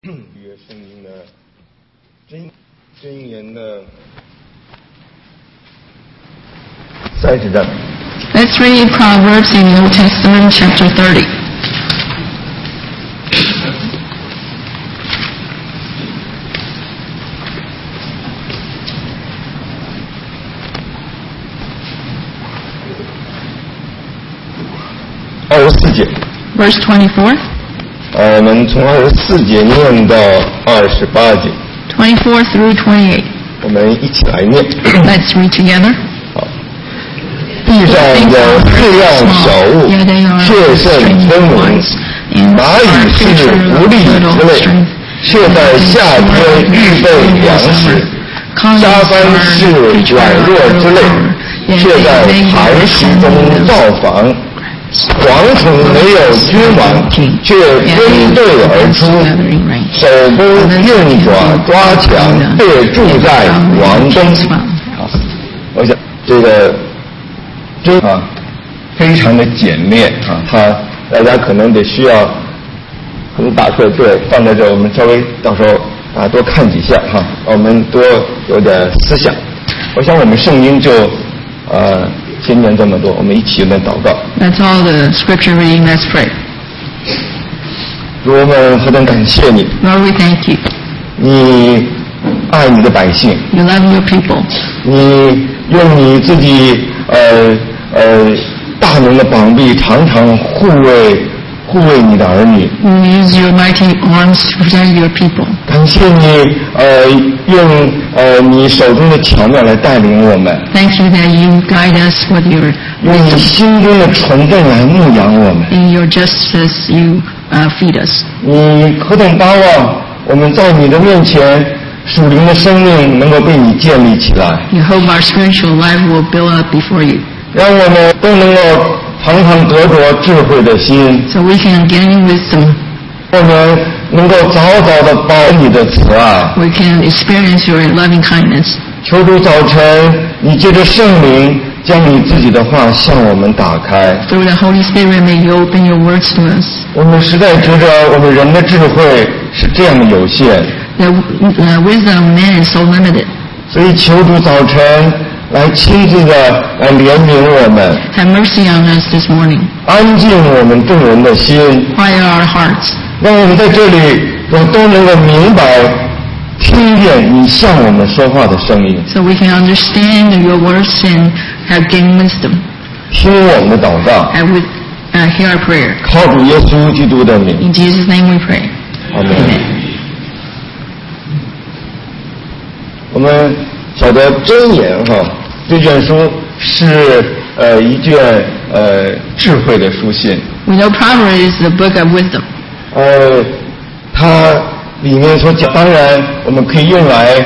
约圣经的箴言的30章。 Let's read Proverbs in the Old Testament, chapter 30. Verse 24. 我们从24节念到28节。 24 through 28. 我们一起来念。 Let's read together. 好。地上有4样小物，却甚分明。蚂蚁是无力之类，却在夏天预备粮食；沙帆是软弱之类，却在磐石中造房。蝗虫没有君王，却分队而出，手工用爪抓墙，却住在王中。我想这个非常的简练大家可能得需要，可能打出来对放在这，我们稍微到时候多看几下我们多有点思想。我想我们圣经就先念这么多，我们一起来祷告。 That's all the scripture reading. Let's pray. 主，我们何等感谢你 Lord, we thank you. 你爱你的百姓， You love your people. 你用你自己大能的膀臂常常护卫你的儿女。 You use your mighty arms to protect your people. 感谢你用你手中的巧妙来带领我们。 Thank you that you guide us with your 用你 wisdom. 心中的纯正来牧养我们。 In your justice, you feed us. 你何等巴望我们在你的面前属灵的生命能够被你建立起来。 You hope our spiritual life will build up before you, 让我们都能够常常得着智慧的心， so we can gain wisdom. 我们能够早早的报你的慈爱。 We can experience your loving kindness. 求主早晨你借着圣灵将你自己的话向我们打开。 Through the Holy Spirit, may you open your words to us. 我们实在觉着我们人的智慧是这样的有限， The wisdom of man is so limited. 所以求主早晨来亲自的来怜悯我们， Have mercy on us this morning. 安静我们众人的心， Quiet our hearts, 让我们在这里都能够明白听见你向我们说话的声音， so we can understand your words and have gained wisdom. 听我们的祷告， And we hear our prayer. 靠主耶稣基督的名， In Jesus' name we pray. 阿门。 Amen. 我们晓得箴言这卷书是一卷智慧的书信。 We know Proverbs is the book of wisdom. 它里面所讲，当然我们可以用来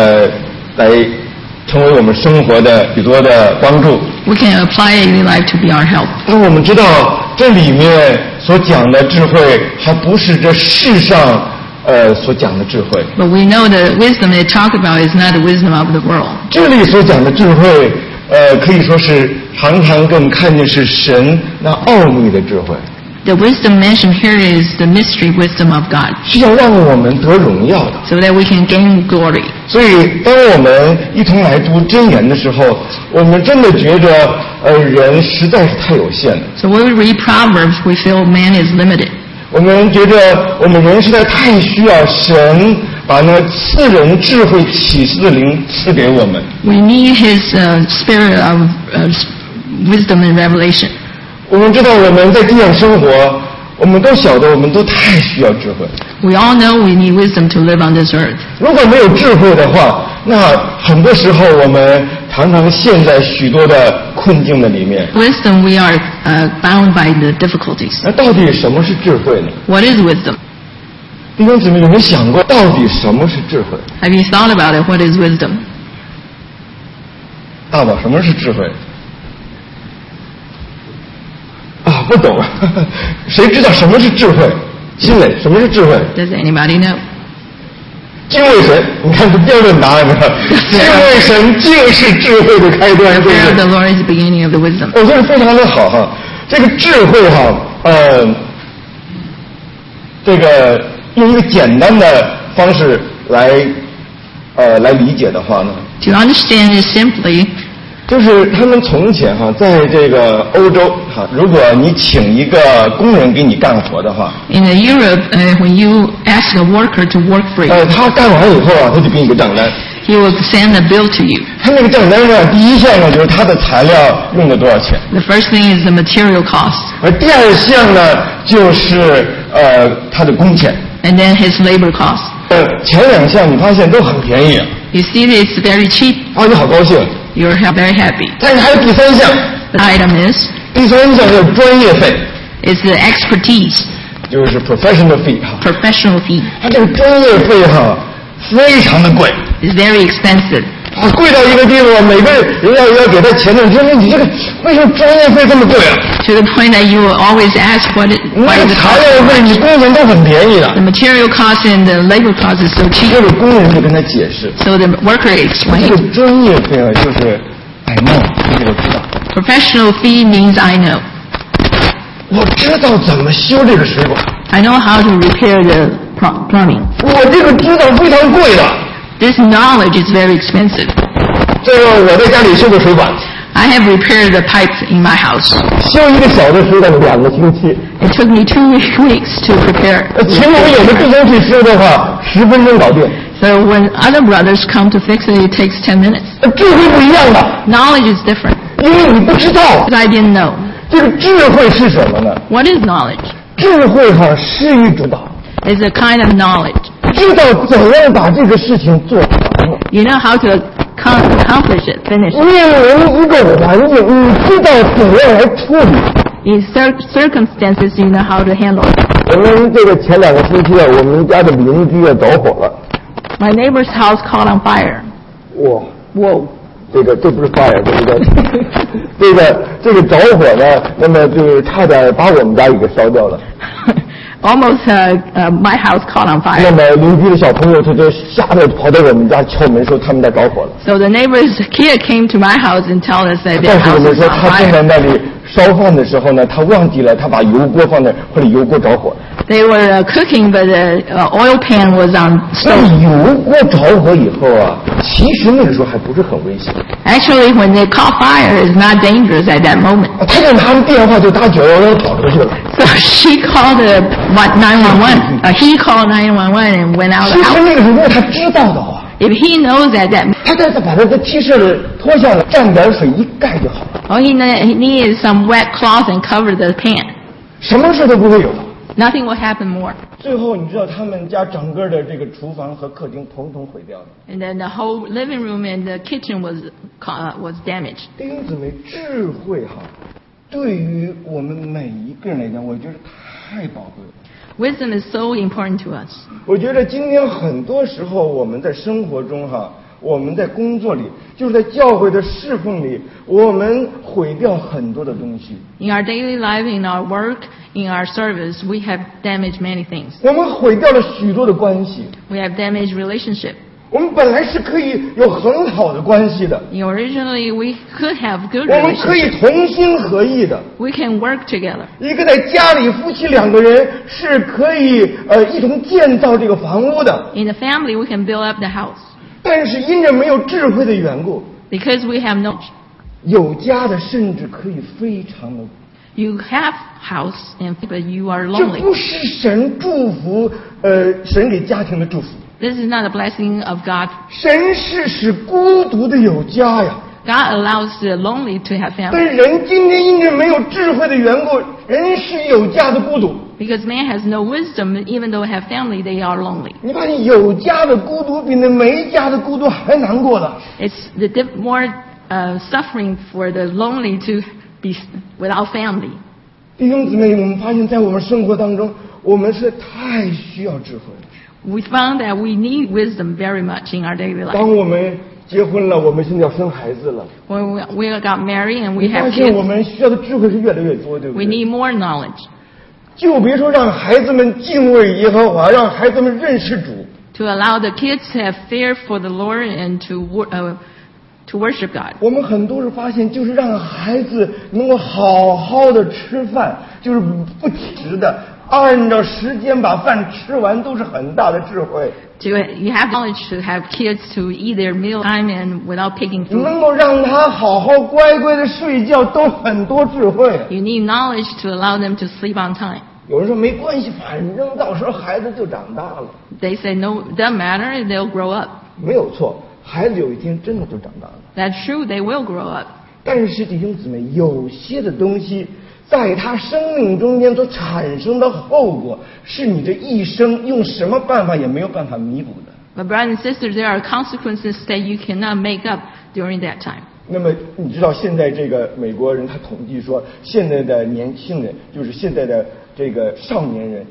成为我们生活的许多的帮助。 We can apply it in life to be our help. 但我们知道这里面所讲的智慧还不是这世上所讲的智慧。 But we know the wisdom they talk about is not the wisdom of the world. 这里所讲的智慧可以说是常常更看见是神那奥秘的智慧， The wisdom mentioned here is the mystery wisdom of God, 是要让我们得荣耀的。 so that we can gain glory. 所以当我们一同来读箴言的时候，我们真的觉着人实在是太有限了。 So when we read Proverbs, we feel man is limited. 我们觉着我们人实在太需要神把那赐人智慧启示的灵赐给我们。 We need His spirit of wisdom and revelation. 我们知道我们在地上生活，我们都晓得我们都太需要智慧。 We all know we need wisdom to live on this earth. 如果没有智慧的话，那很多时候我们常常陷在许多的困境的里面。 Wisdom, we are bound by the difficulties. 那到底什么是智慧呢？ What is wisdom? 弟兄姊妹，有没有想过到底什么是智慧？ Have you thought about it? What is wisdom? 大宝，什么是智慧？不懂，谁知道什么是智慧？金磊，什么是智慧？ Does anybody know? 敬畏神，你看这标准答案吧。敬畏神就是智慧的开端，对不 Fear of 对？ the Lord is the beginning of the wisdom. 我觉得非常的好这个智慧这个用一个简单的方式来理解的话呢 To understand it simply, 就是他们从前在这个欧洲如果你请一个工人给你干活的话 in Europe, when you ask a worker to work for you, 他干完以后他就给你个账单 he will send a bill to you. 他那个账单上第一项呢就是他的材料用了多少钱 The first thing is the material cost, 而第二项呢就是他的工钱 and then his labor cost. 前两项你发现都很便宜 You see that it's very cheap, 你好高兴 you're very happy. 但是还有第三项 The item is, 第三项就是专业费 is the expertise, 就是 professional fee professional fee. 它这个专业费非常的贵 It's very expensive. 贵到一个地步每个人要给他钱的你说你这个为什么专业费这么贵啊 To the point that you will always ask why is the 材料费你工钱都很便宜的 The material cost and the labor cost is so cheap. 这个工人就跟他解释 So the worker 这 explains, 个专业费就是 I know 这个我知道 professional fee means I know. 我知道怎么修这个水管 I know how to repair the plumbing. 我这个知道非常贵的 This knowledge is very expensive. 这个我在家里修个水管 I have repaired the pipes in my house. 修一个小的水管2个星期 It took me 2 weeks to prepare. 请我们有的弟兄去修的话10分钟搞定 So when other brothers come to fix it, it takes 10 minutes. 智慧不一样的 Knowledge is different. 因为你不知道 Because I didn't know. 这个智慧是什么呢 What is knowledge? 智慧施于主导 It's a kind of knowledge. 知道怎样把这个事情做成 You know how to accomplish it, finish it. 面临一个环境你知道怎样来处理 In circumstances, you know how to handle it. 我们这个前2个星期我们家的邻居着火了 My neighbor's house caught on fire. 哇 Whoa. 这不是 fire 这个着火呢那么就差点把我们家给烧掉了 Almost my house caught on 那 fire. 么邻居的小朋友他就吓得跑到我们家敲门说他们家着火了 So the neighbor's kid came to my house and told us that their 告诉我 house 们 was 说 on 他正在 fire. 那里烧饭的时候呢他忘记了他把油锅放在或者油锅着火 They were cooking, but the oil pan was on 那 stove. 油锅着火以后其实那个时候还不是很危险 Actually, when they caught fire, it's not dangerous at that moment. 他就拿着电话就打911跑出去了 So she called 911. He called 911 and went out of 其 the 实 house. 那个时候他知道的 If he knows that 他再把他的 T 恤脱下来蘸点水一盖就好了 all he needed some wet cloth and cover the pan. 什么事都不会有的 Nothing will happen more. 最后你知道他们家整个的这个厨房和客厅统统毁掉了 And then the whole living room and the kitchen was damaged. 弟兄姊妹智慧对于我们每一个人来讲我觉得太宝贵了 Wisdom is so important to us. 我觉得今天很多时候我们在生活中我们在工作里就是在教会的侍奉里我们毁掉很多的东西 In our daily life, in our work, in our service, we have damaged many things. 我们毁掉了许多的关系 We have damaged relationship. 我们本来是可以有很好的关系的 Originally, we could have good 我们可以 relationship. 同心合意的 We can work together. 一个在家里夫妻2个人是可以一同建造这个房屋的 In the family, we can build up the house. 但是因着没有智慧的缘故 Because we have no... 有家的甚至可以非常的 You have house, but you are 这 lonely. 不是神祝福神给家庭的祝福 This is not a blessing of God. 神是使孤独的有家呀 God allows the lonely to have 但 family. 是人今天因着没有智慧的缘故人是有家的孤独 Because man has no wisdom, even though they have family, they are lonely. 你发现有家的孤独比那没家的孤独还难过的 It's more suffering for the lonely to be without family. 弟兄姊妹我们发现在我们生活当中我们是太需要智慧了 We found that we need wisdom very much in our daily life. 当我们结婚了我们现在要生孩子了 When we got married and we 发 have 现我 kids, 们需要的智慧是越来越多对不 we 对 need more knowledge 就别说让孩子们敬畏耶和华让孩子们认识主 to allow the kids to have fear for the Lord and to worship God. 我们很多人发现就是让孩子能够好好的吃饭就是不停的按照时间把饭吃完都是很大的智慧。 You have knowledge to have kids to eat their meal time and without picking food. 能够让他好好乖乖的睡觉都很多智慧。 You need knowledge to allow them to sleep on time. 有人说没关系，反正到时候孩子就长大了。 They say no, doesn't matter, they'll grow up. 没有错，孩子有一天真的就长大了。 That's true, they will grow up. 但是弟兄姊妹，有些的东西在他生命中间所产生的后果，是你这一生用什么办法也没有办法弥补的。 But brothers and sisters, there are consequences that you cannot make up during that time. 那么你知道现在这个美国人他统计说，现在的年轻人，就是现在的这个少年人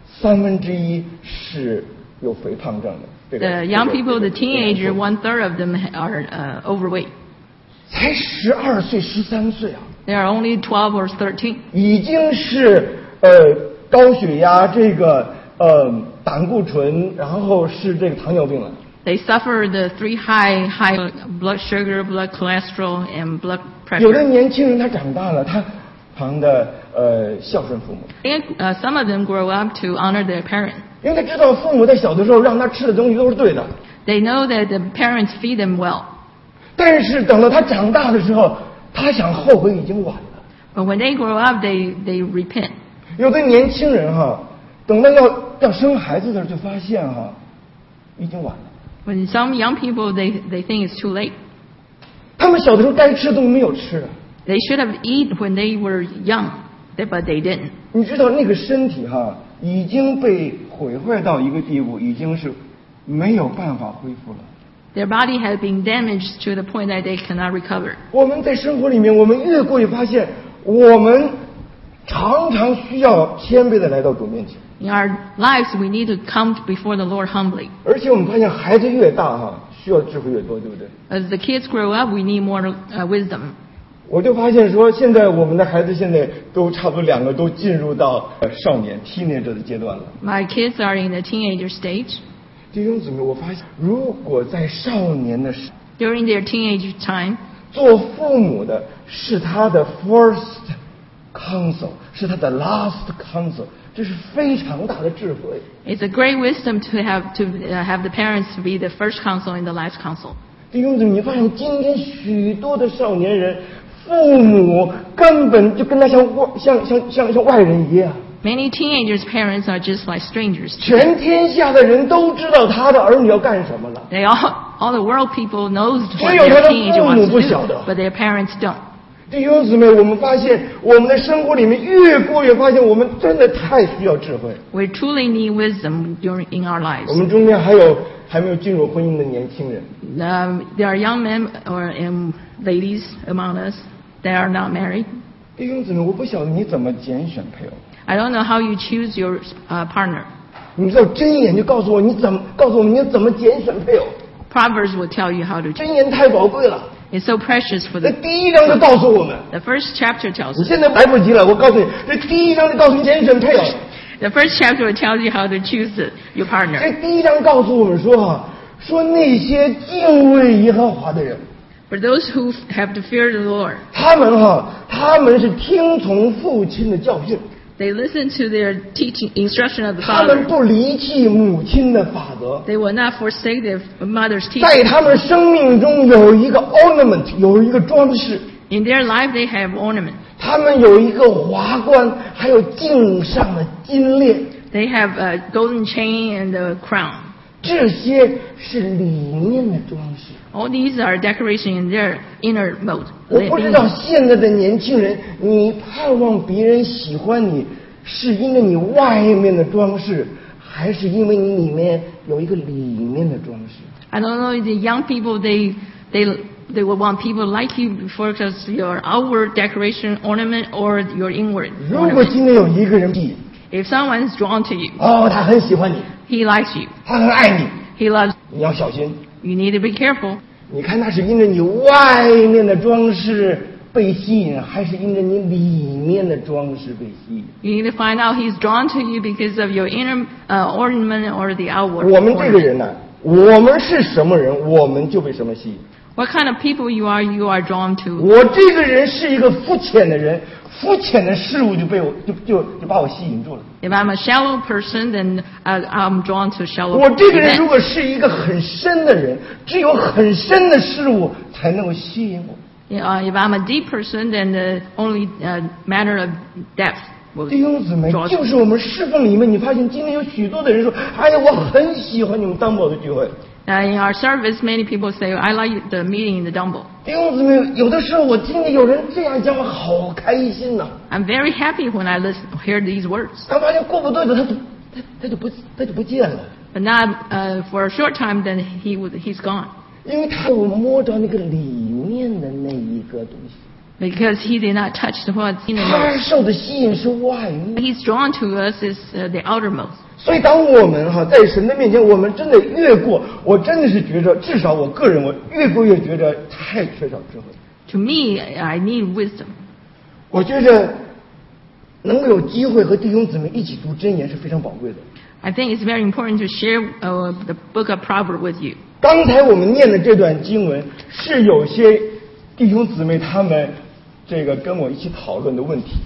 ，1/3是有肥胖症的。 The young people, the teenager, 1/3 of them are overweight. 才12岁、13岁啊！ They are only 12 or 13. 已经是高血压，这个胆固醇，然后是这个糖尿病了。 They suffer the 3 high blood sugar, blood cholesterol, and blood 有的 pressure. 年轻人他长大了，他旁的孝顺父母， And some of them grow up to honor their parents. 因为他知道父母在小的时候让他吃的东西都是对的。 They know that the parents feed them well. 但是等到他长大的时候，他想后悔已经晚了。 But when they grow up, they repent. 有的年轻人哈，等到要生孩子的时候，就发现哈，已经晚了。 When some young people, they think it's too late. 他们小的时候该吃的都没有吃的。 They should have eaten when they were young, but they didn't. 你知道那个身体哈已经被毁坏到一个地步，已经是没有办法恢复了。 Their body has been damaged to the point that they cannot recover. 我们在生活里面，我们越过越发现，我们常常需要谦卑的来到主面前。 In our lives, we need to come before the Lord humbly. 而且我们发现，孩子越大哈，需要智慧越多，对不对？ As the kids grow up, we need more wisdom. 我就发现说，现在我们的孩子现在都差不多2个都进入到少年 teenager 的阶段了。 My kids are in the teenager stage. 弟兄姊妹，我发现，如果在少年的时候， During their teenage time, 做父母的是他的 first counsel， 是他的 last counsel， 这是非常大的智慧。 it's a great wisdom to have the parents be the first counsel and the last counsel. 弟兄姊妹，你发现今天许多的少年人，父母根本就跟他像外人一样。 Many teenagers' parents are just like strangers. 全天下的人都知道他的儿女要干什么了。 They all the world people knows what 只有他 their 的 teenager 父母 wants 不 to 晓得。 do, but their parents don't. 弟兄姊妹，我们发现我们的生活里面越过越发现，我们真的太需要智慧。 We truly need wisdom in our lives. 我们中间还没有进入婚姻的年轻人， There are young men or ladies among us that are not married. 弟兄姊妹，我不晓得你怎么拣选配偶。 I don't know how you choose your partner. 你知道箴言就告诉我你怎么拣选配偶。 Proverbs will tell you how to choose. 箴言太宝贵了， It's so precious for 这 the. 第一章就告诉我们。 The first chapter tells 你 us. 现在来不及了，我告诉你，这第一章就告诉你拣选配偶。 The first chapter tells you how to choose your 这 partner. 第一章告诉我们说那些敬畏耶和华的人， For those who have the fear of the Lord, 他们是听从父亲的教训， they listen to their teaching, instruction of the 他们 Father. 不离弃母亲的法则， They will not forsake their mother's 在 teaching. 他们生命中有一个 ornament， 有一个装饰， In their life, they have ornament. 他们有一个华冠，还有颈上的金链， They have a golden chain and a crown. 这些是里面的装饰。 All these are decoration in their inner mode. 我不知道现在的年轻人，你盼望别人喜欢你，是因为你外面的装饰，还是因为你里面有一个里面的装饰？ I don't know, the young people, they will want people like you because your outward decoration ornament or your inward 如果 ornament. 今天有一个人 If someone is drawn to you, 他很喜欢你， he likes you, 他很爱你， he loves you, 你要小心。 you need to be careful. 你看那是因着你外面的装饰被吸引，还是因着你里面的装饰被吸引？ You need to find out he's drawn to you because of your inner ornament or the outward 我们这个 ornament. 人呢，我们是什么人，我们就被什么吸引。 What kind of people you are drawn to. 我这个人是一个肤浅的人，肤浅的事物就把我吸引住了。 If I'm a shallow person, then I'm drawn to shallow. 我这个人如果是一个很深的人，只有很深的事物才能够吸引我。 If I'm a deep person, then only matter of depth. 弟兄姊妹，就是我们侍奉里面，你发现今天有许多的人说：“哎呀，我很喜欢你们当宝的聚会。” In our service, many people say, "I like the meeting in the Dumbo." 弟兄姊妹，有的时候我听见有人这样讲，我好开心呐。 I'm very happy when I hear these words. 他发现过不对的，他就不见了。 But now, for a short time, then he's gone. 因为他有摸着那个里面的那一个东西。 Because he did not touch what's in the most. 他受的吸引是外面。 He's drawn to us is the outermost. 所以当我们在神的面前，我们真的越过，我真的是觉着，至少我个人，我越过越觉着太缺少智慧。 To me, I need wisdom. 我觉着能够有机会和弟兄姊妹一起读箴言是非常宝贵的。 I think it's very important to share the book of Proverbs with you. 刚才我们念的这段经文是有些弟兄姊妹他们这个跟我一起讨论的问题。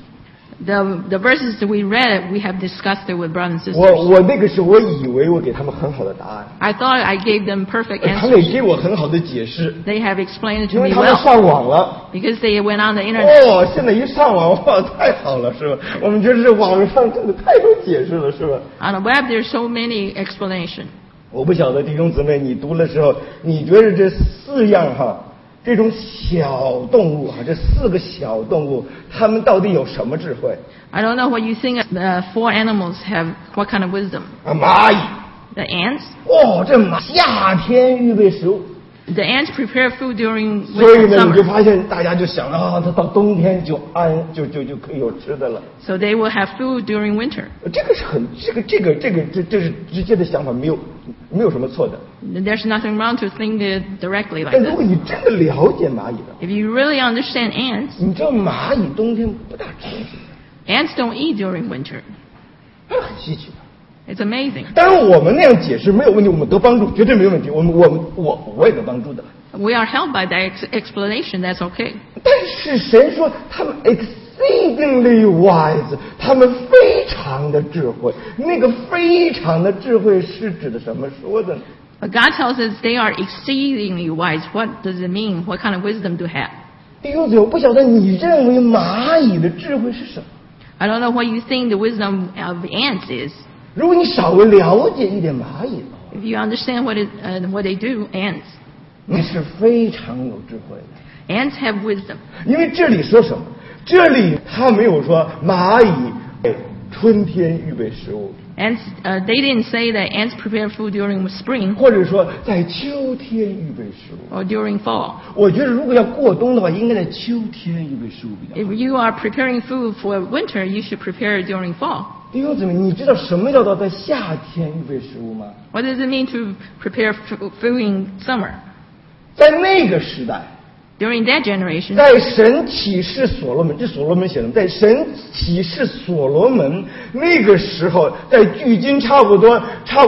The verses that we read, we have discussed it with brothers and sisters. 我那个时候我以为我给他们很好的答案。 I thought I gave them perfect answers. 他们也给我很好的解释。 They have explained it to 因为 me 他们 well. 上网了。 Because they went on the internet. 现在一上网，哇，太好了，是吧？我们觉得这网上真的太多解释了，是吧？ On the web, there's so many explanations. 我不晓得弟兄姊妹，你读的时候，你觉得这4样这种小动物这4个小动物，它们到底有什么智慧？ I don't know what you think the 4 animals have, what kind of wisdom. 蚂蚁。 The ants? 这夏天预备食物。 The ants prepare food during 所以 winter 呢，你就 summer. 发现大家就想它到冬天就可以有吃的了。 So they will have food during winter. 这个是这是直接的想法，没有什么错的。 There's nothing wrong to think it directly like 但如果 that. 你真的了解蚂蚁的， If you really understand ants, 你知道蚂蚁冬天不大吃东西， ants don't eat during winter. 很稀奇的。 It's amazing. 当然我们那样解释没有问题，我们得帮助，绝对没有问题。我也得帮助的。 We are helped by that explanation. That's okay. 但是神说他们 exceedingly wise， 他们非常的智慧。那个非常的智慧是指的什么说的呢？ But God tells us they are exceedingly wise. What does it mean? What kind of wisdom to have? 弟兄姊妹，我不晓得你认为蚂蚁的智慧是什么？ I don't know what you think the wisdom of ants is. 如果你稍微了解一点蚂蚁的话， If you understand what they do, ants. 你是非常有智慧的。 Ants have wisdom. 因为这里说什么？这里他没有说蚂蚁春天预备食物， Ants, they didn't say that ants prepare food during spring 或者说在秋天预备食物。 or during fall. 我觉得如果要过冬的话，应该在秋天预备食物比较好。 If you are preparing food for winter, you should prepare it during fall. 弟兄姊妹，你知道什么叫做在夏天预备食物吗？ What does it mean to prepare food in summer? 在那个时代， During that generation, 在神启示所罗门，这所罗门写的，在神启示所罗门那个时候，在距今差不多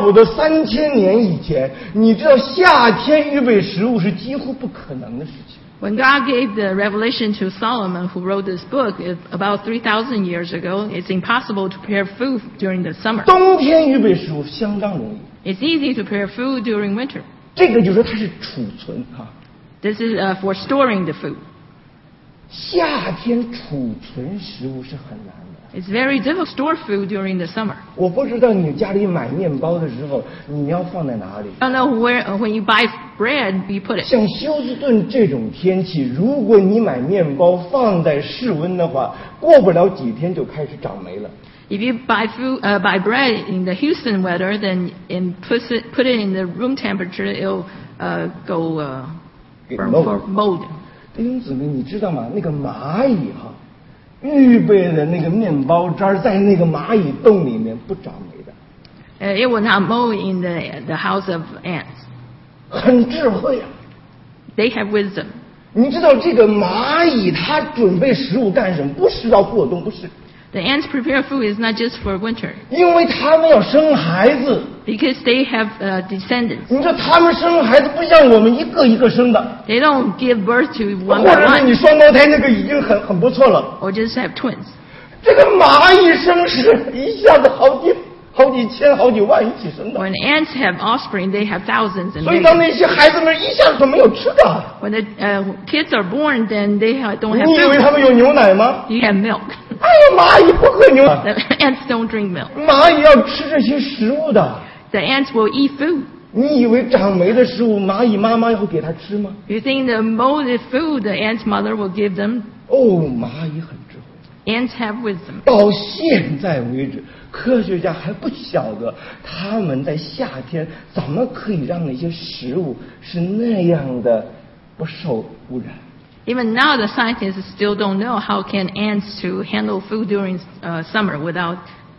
3000年以前，你知道夏天预备食物是几乎不可能的事情。 when God gave the revelation to Solomon, who wrote this book about 3,000 years ago, it's impossible to prepare food during the summer. 冬天预备食物相当容易， It's easy to prepare food during winter. 这个就说它是储存 This is for storing the food. 夏天储存食物是很难的。 It's very difficult to store food during the summer. 我不知道你家里买面包的时候，你要放在哪里？ I don't know where when you buy bread, you put it. 像休斯顿这种天气，如果你买面包放在室温的话，过不了几天就开始长霉了。 If you buy bread in the Houston weather, then put it in the room temperature, it'll go for mold. 弟兄姊妹，你知道吗？那个蚂蚁预备的那个面包渣在那个蚂蚁洞里面不长霉的。 It will not mold in the house of ants. 很智慧啊！ They have wisdom. 你知道这个蚂蚁它准备食物干什么？不是要过冬，不是。 The ants prepare food is not just for winter. 因为他们要生孩子。 Because they have descendants. 你说他们生孩子不像我们一个一个生的。 They don't give birth to one by one. 或者是你双胞胎那个已经很不错了。 Or just have twins. 这个蚂蚁生是一下子好几千、好几万一起生的。 When ants have offspring, they have thousands and millions. 所以当那些孩子们一下子都没有吃的。 When the kids are born, then they don't have. 你以为他们有牛奶吗 You have milk. 哎呀，蚂蚁不喝牛奶。 The ants don't drink milk. 蚂蚁要吃这些食物的。 The ants will eat food. 你以为长霉的食物蚂蚁妈妈会给它吃吗 You think the molded food the ants' mother will give them? 哦，蚂蚁很智慧。 Ants have wisdom. 到现在为止，科学家还不晓得他们在夏天怎么可以让那些食物是那样的不受污染。 Even now, the scientists still don't know how can ants to handle food during summer without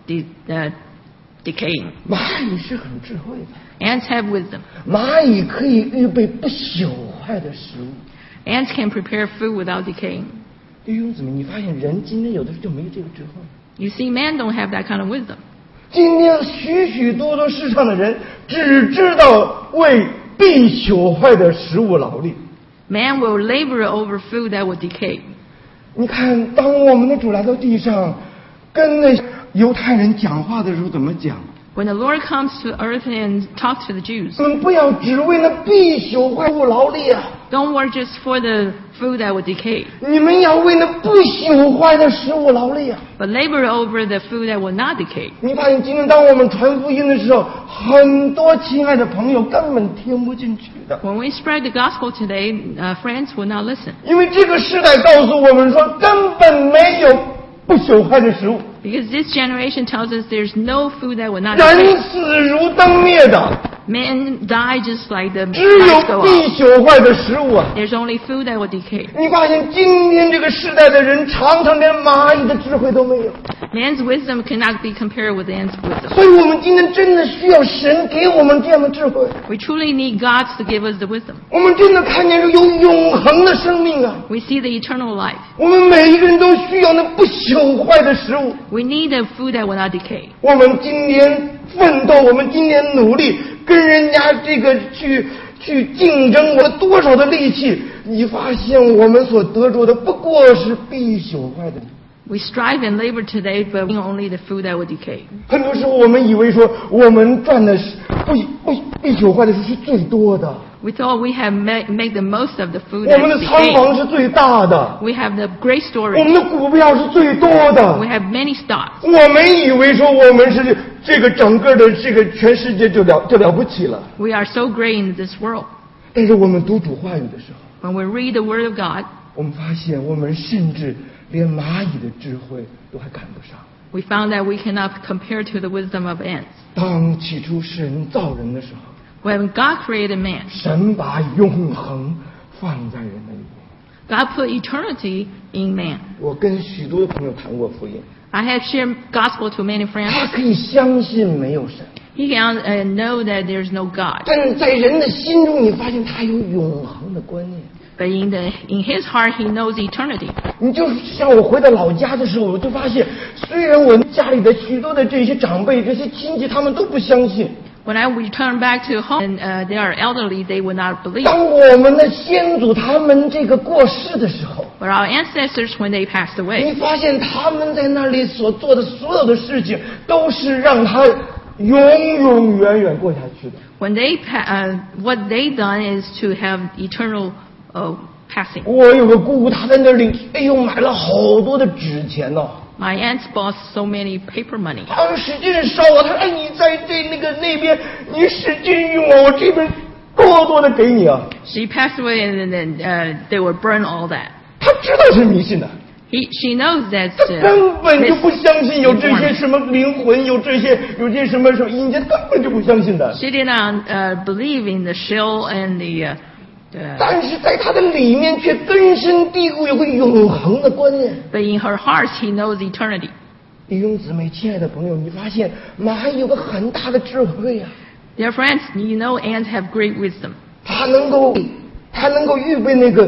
decaying. 蚂蚁是很智慧的。 Ants have wisdom. 蚂蚁可以预备不朽坏的食物。 Ants can prepare food without decaying. 弟兄姊妹，你发现人今天有的时候就没有这个智慧。 You see, man don't have that kind of wisdom. 今天许多世上的人只知道为必朽坏的食物劳力。 Man will labor over food that will decay. 你看，当我们的主来到地上，跟那犹太人讲话的时候怎么讲？ When the Lord comes to earth and talks to the Jews, 你们不要只为那必朽坏物劳力啊！ don't work just for the food that will decay, 你们要为那不朽坏的食物劳力啊！ but labor over the food that will not decay. 你发现今天当我们传福音的时候，很多亲爱的朋友根本听不进去的。 When we spread the gospel today, friends will not listen. 因为这个时代告诉我们说，根本没有不朽坏的食物。 Because this generation tells us there's no food that will not 人 decay. 死如灯灭的， Men die just like the 只有 lights go 必 out. 朽坏的食物啊！ There's only food that will decay. 你发现今天这个时代的人，常常连蚂蚁的智慧都没有。 Man's wisdom cannot be compared with ants' wisdom. 所以我们今天真的需要神给我们这样的智慧。 We truly need God to give us the wisdom. 我们真的看见是有永恒的生命啊！ We see the eternal life. 我们每一个人都需要那不朽坏的食物。 We need the food that will not decay. 我们今天奋斗，我们今天努力，跟人家这个去竞争，我多少的力气，你发现我们所得着的不过是必朽坏的。 We strive and labor today, but only the food that will decay. 很多时候我们以为说我们赚的是必朽坏的是最多的， We thought we have make the most of the food 我们 that 的 is 仓房 decaying. 是最大的， We have the great 我 storage. 们的股票是最多的 We。have many stocks. 我们以为说我们是这个整个的这个全世界就了不起了， We are so great in this world. 但是我们读主话语的时候， When we read the Word of God, 我们发现我们甚至连蚂蚁的智慧都还赶不上。 we found that we cannot compare to the wisdom of ants. 当起初神造人的时候， When God created man, 神把永恒放在人的里面。 God put eternity in man. 我跟许多的朋友谈过福音， I have shared gospel to many friends. 他可以相信没有神， He can know that there's no God. 但是在人的心中，你发现他有永恒的观念。 But in his heart, he knows eternity. 你就像我回到老家的时候，我就发现，虽然我家里的许多的这些长辈、这些亲戚，他们都不相信。 When I return back to home and they are elderly, they will not believe. 当我们的先祖他们这个过世的时候， But our ancestors, when they passed 你 away, 发现他们在那里所做的所有的事情，都是让他永永远远过下去的。 when they what they done is to have eternal passing. 我有个姑姑，她在那里，哎呦，买了好多的纸钱哦。 My aunts bought so many paper money. 他们使劲烧啊！他说：“哎，你在那边，你使劲用啊，我这边多的给你啊。” She passed away, and then they will burn all that. 他知道是迷信的， She knows that 他根本就不相信有这些什么灵魂，有这些什么阴间，根本就不相信的。 She did not believe in the shell and the. 但是在他的里面却根深蒂固有个永恒的观念。 But in her heart, he knows eternity. 弟兄姊妹，亲爱的朋友，你发现蚂蚁有个很大的智慧啊！ Dear friends, you know ants have great wisdom. 他能够预备那个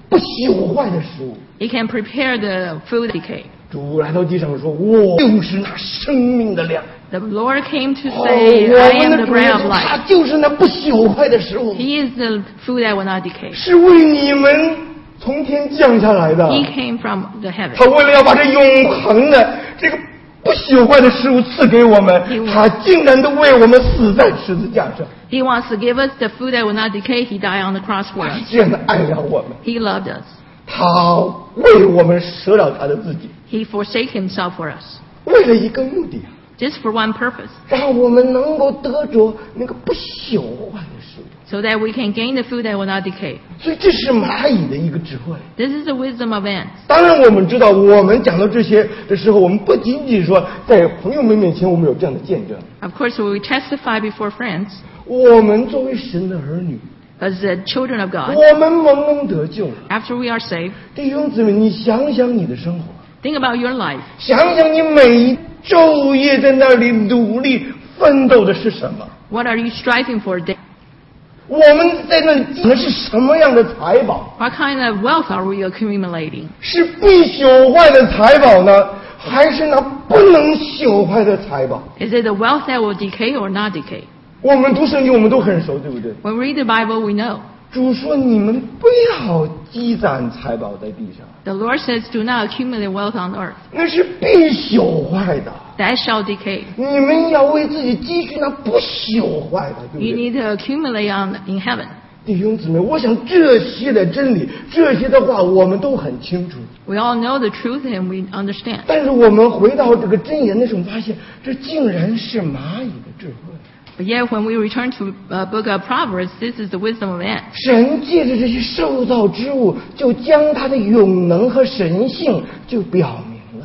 不朽坏的食物。 He can prepare the food decay. 主来到地上说：“我就是那生命的粮。” The Lord came to say, "I am the bread of life." 他就是那不朽坏的食物。 He is the food that will not decay. 是为你们从天降下来的。 He came from the heaven. 他为了要把这永恒的这个不朽坏的食物赐给我们，他竟然都为我们死在十字架上。 He wants to give us the food that will not decay. He died on the cross for us. 这样的爱了我们。 He loved us. 他为我们舍了他的自己。 He forsake himself for us. 为了一个目的啊。 Just for one purpose. 让我们能够得着那个不朽坏的食物。 So that we can gain the food that will not decay. 所以这是蚂蚁的一个智慧。 This is the wisdom of ants. 当然我们知道，我们讲到这些的时候，我们不仅仅说在朋友们面前我们有这样的见证。 Of course, we testify before friends. 我们作为神的儿女。 As the children of God. 我们蒙得救。 After we are saved. 弟兄姊妹，你想想你的生活。 Think about your life. 想想你每一昼夜在那里努力奋斗的是什么 ？What are you striving for? 我们在那里捡的是什么样的财宝 ？What kind of wealth are we accumulating? 是必朽坏的财宝呢，还是那不能朽坏的财宝 ？Is it the wealth that will decay or not decay? 我们读圣经我们都很熟，对不对 ？When we read the Bible, we know. 主说：“你们不要积攒财宝在地上。” The Lord says, "Do not accumulate wealth on earth." 那是必朽坏的。 That shall decay. 你们要为自己积蓄那不朽坏的，对不对 ？You need to accumulate in heaven. 弟兄姊妹，我想这些的真理，这些的话，我们都很清楚。 We all know the truth and we understand. 但是我们回到这个箴言的时候，发现这竟然是蚂蚁的智慧。 But yet, when we return to Book of Proverbs, this is the wisdom of ants. 神借着这些受造之物，就将他的永能和神性就表明了。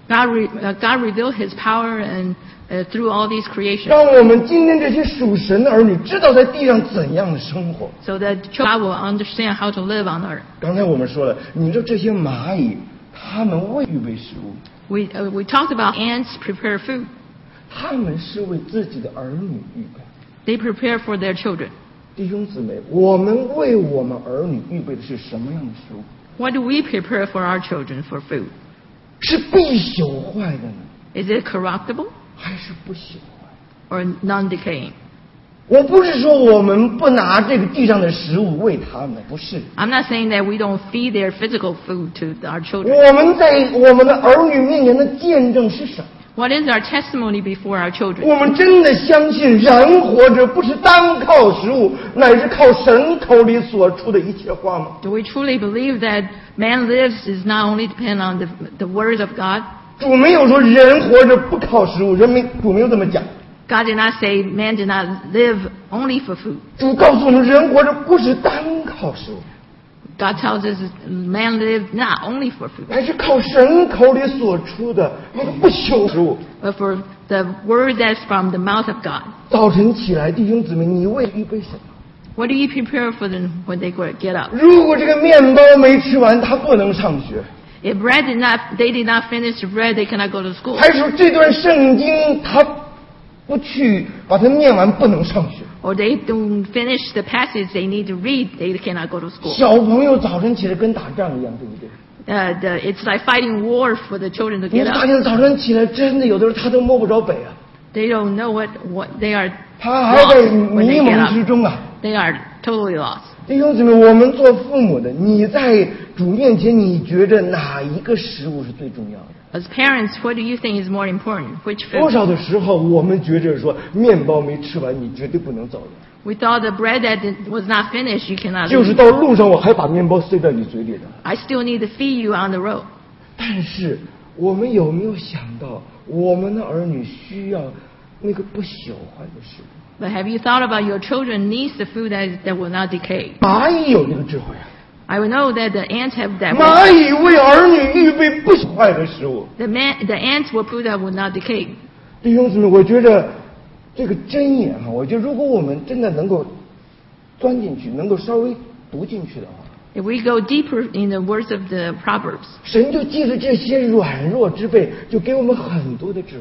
God revealed His power and through all these creations. 让我们今天这些属神的儿女知道在地上怎样的生活。 So that God will understand how to live on earth. 刚才我们说了，你说这些蚂蚁，他们为预备食物。 We talked about ants prepare food. 他们是为自己的儿女预备。 They prepare for their children. 弟兄姊妹，我们为我们儿女预备的是什么样的食物 ？What do we prepare for our children for food? 是必朽坏的呢 ？Is it corruptible? 还是不朽坏 ？Or non-decaying? 我不是说我们不拿这个地上的食物喂他们，不是。 I'm not saying that we don't feed their physical food to our children. 我们在我们的儿女面前的见证是什么？ What is our testimony before our children? 我们真的相信人活着不是单靠食物，乃是靠神口里所出的一切话吗？ Do we truly believe that man lives is not only depend on the words of God? 主没有说人活着不靠食物，主没有这么讲。 God did not say man did not live only for food. 主告诉我们，人活着不是单靠食物。 God tells us man lives not only for food, 还是靠神口里所出的那个不朽食物。 but for the word that's from the mouth of God. 早晨起来，弟兄姊妹，你为预备什么 What do you prepare for them when they get up? 如果这个面包没吃完，他不能上学。 If they did not finish the bread, they cannot go to school. 还是说这段圣经他不去把它念完，不能上学。 Or they don't finish the passage they need to read, they cannot go to school. 小朋友早晨起来跟打仗一样，对不对？ It's like fighting war for the children to 你 get 大 up. 人早晨起来，真的有的时候他都摸不着北啊， They don't know what they are 他还在 lost when 迷 they get 蒙之 up. 中啊。 They are totally lost. 弟兄姊妹，我们做父母的，你在主面前，你觉得哪一个食物是最重要的？ As parents, what do you think is more important? Which 多 food? 少的时候，我们觉着说面包没吃完，你绝对不能走了。 We thought the bread that was not finished, you cannot 就是 eat. 到路上，我还把面包塞在你嘴里的。 I still need to feed you on the road. 但是，我们有没有想到，我们的儿女需要那个不朽坏的食物？ But have you thought about your children needs the food that will not decay? 蚂蚁有这个智慧啊！ I will know that the ants have that. 蚂蚁为儿女预备不朽坏的食物。 The ants will put that will not decay. 弟兄姊妹，我觉得这个箴言啊，我觉得如果我们真的能够钻进去，能够稍微读进去的话， If we go deeper in the words of the Proverbs, 神就借着这些软弱之辈，就给我们很多的智慧。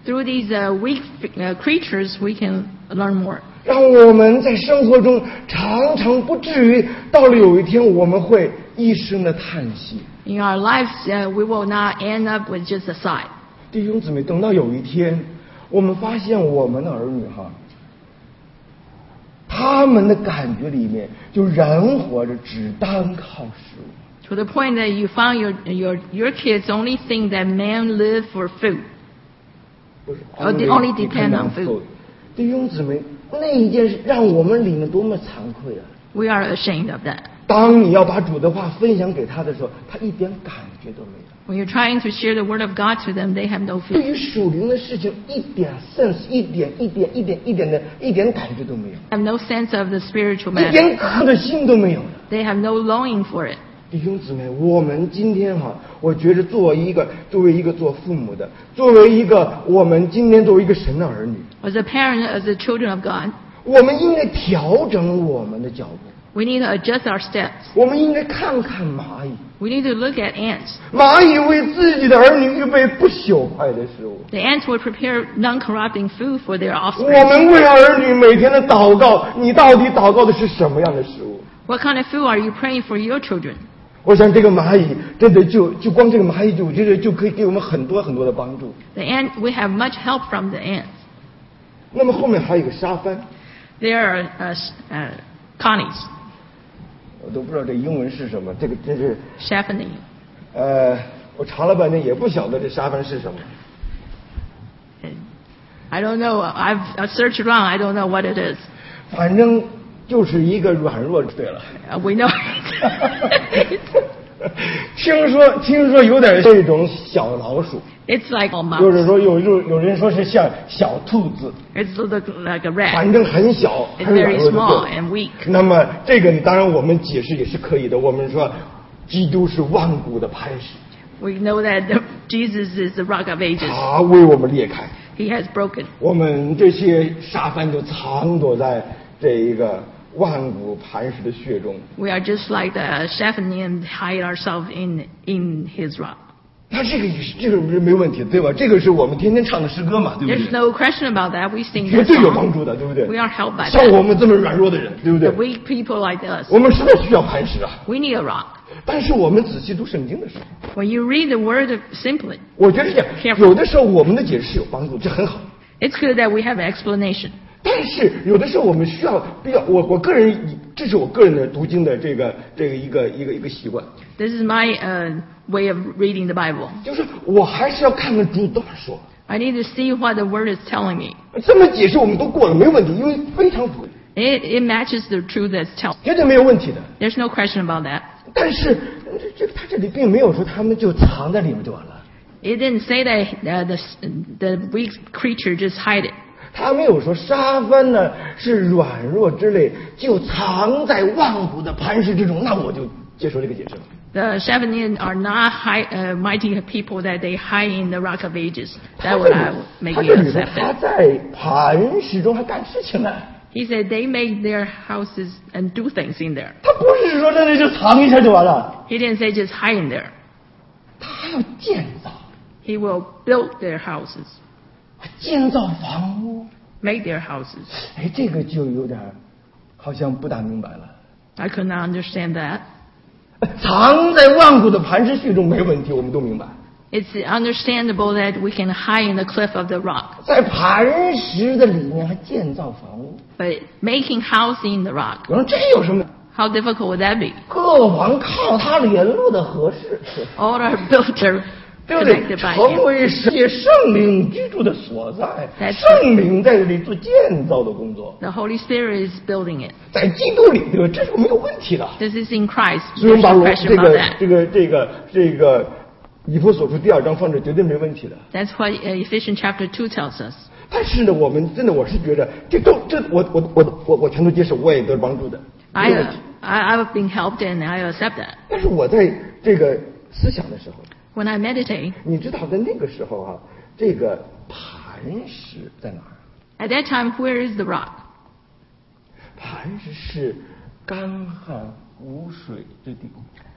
Through these weak creatures, we can learn more. 让我们在生活中常常不至于到了有一天我们会一声的叹息。 In our lives, we will not end up with just a sigh. 弟兄姊妹，等到有一天，我们发现我们的儿女他们的感觉里面，就人活着只单靠食物。 To the point that you found your kids only think that men live for food. Or they only depend on food. 弟兄姊妹，那一件事让我们里面多么惭愧啊！ We are ashamed of that. 当你要把主的话分享给他的时候，他一点感觉都没有。 When you're trying to share the word of God to them, they have no 对 fear. 于属灵的事情，一点 sense， 一点感觉都没有， They have no sense of the spiritual 一点 matter. 渴的心都没有的。 They have no longing for it. 弟兄姊妹，我们今天我觉得作为一个做父母的，我们今天作为一个神的儿女， As a parent, as the children of God, 我们应该调整我们的脚步。 we need to adjust our steps. 我们应该看看蚂蚁， We need to look at ants. 蚂蚁为自己的儿女预备不朽坏的食物。 The ants will prepare non-corrupting food for their 我 offspring. 们为儿女每天的祷告，你到底祷告的是什么样的食物？ What kind of food are you praying for your children? 我想这个蚂蚁真的就光这个蚂蚁，我觉得就可以给我们很多的帮助。 The ant, we have much help from the ants. 那么后面还有一个沙帆， There are connies, 我都不知道这英文是什么，这个真是 Chaffany. 我查了半天也不晓得这沙帆是什么。 I don't know. I've searched around. I don't know what it is. 反正就是一个软弱对了。 We know. 听说有点这种小老鼠， It's like a 就 mouse. 是说有人说是像小兔子， It's like a rat. 反正很小 It's 很软 very 弱的 small 对 and weak. 那么这个当然我们解释也是可以的，我们说基督是万古的磐石， We know that Jesus is the rock of ages. 他为我们裂开， He has broken. 我们这些沙帆就藏躲在这一个万古磐石的血中。 We are just like the Chaffany and hide ourselves in His rock. 那这个没问题，对吧？这个是我们天天唱的诗歌嘛，对不 There's 对？ no question about that. We sing 绝 that 对有帮助 song. 的，对不对？ We are helped by 像 that. 我们这么软弱的人，对不 The 对？ weak people like us, 我们实在需要磐石啊！ we need a rock. 但是我们仔细读圣经的时候， When you read the word simply, 我觉得是这样， Careful. 有的时候我们的解释是有帮助，这很好。 it's good that we have an explanation. 但是有的时候我们需要我个人，这是我个人的读经的这个一个习惯， This is my way of reading the Bible. 就是我还是要看看主怎么说。 I need to see what the word is telling me. 这么解释我们都过了，没问题，因为非常符合， It matches the truth that's telling. 绝对没有问题的。 There's no question about that. 但是他这里并没有说他们就藏在里面就完了， It didn't say that the weak creature just hide it. 他没有说沙帆呢是软弱之类，就藏在万古的磐石之中，那我就接受这个解释了。 The Chaffanians are not mighty people that they hide in the rock of ages. That would make 他 me 这里说 accept 他 it. 在磐石中还干事情呢， He said they make their houses and do things in there. 他不是说在那就藏一下就完了， He didn't say just hide in there. 他还要建造， He will build their houses, 建造房屋。 make their houses. 哎，这个就有点好像不大明白了。 I could not understand that. 藏在万古的磐石穴中没问题，我们都明白。 It's understandable that we can hide in the cliff of the rock, 在磐石的里面还建造房屋， but making house in the rock, 有人这有什么？ how difficult would that be? 各王靠他联络的合适， All are built are 对不对？ connected by 成 him. 为世界圣灵居住的所在， That's 圣灵在这里做建造的工作， The Holy Spirit is building it. 在基督里，对吧？这是没有问题的。 This is in Christ. 所以我 There's 们把 no 我 question about that. 这个以弗所书第2章放这绝对没问题的。 That's what Ephesians chapter 2 tells us. 但是呢，我是觉得我全都接受，我也得帮助的。没有问题 I've been helped and I accept that. 但是我在这个思想的时候， When I meditate, 你知道在那个时候这个磐石在哪儿？ at that time, where is the rock? 磐石是干旱无水之地。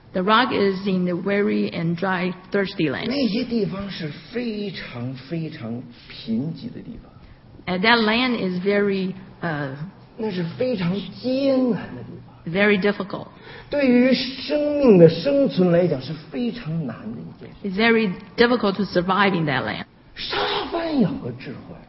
The rock is in the weary and dry, thirsty land. 那些地方是非常非常贫瘠的地方。 And that land is very 那是非常艰难的地方。 Very difficult. 对于生命的生存来讲是非常难的一件事。 It's very difficult to survive in that land. 沙番有个智慧。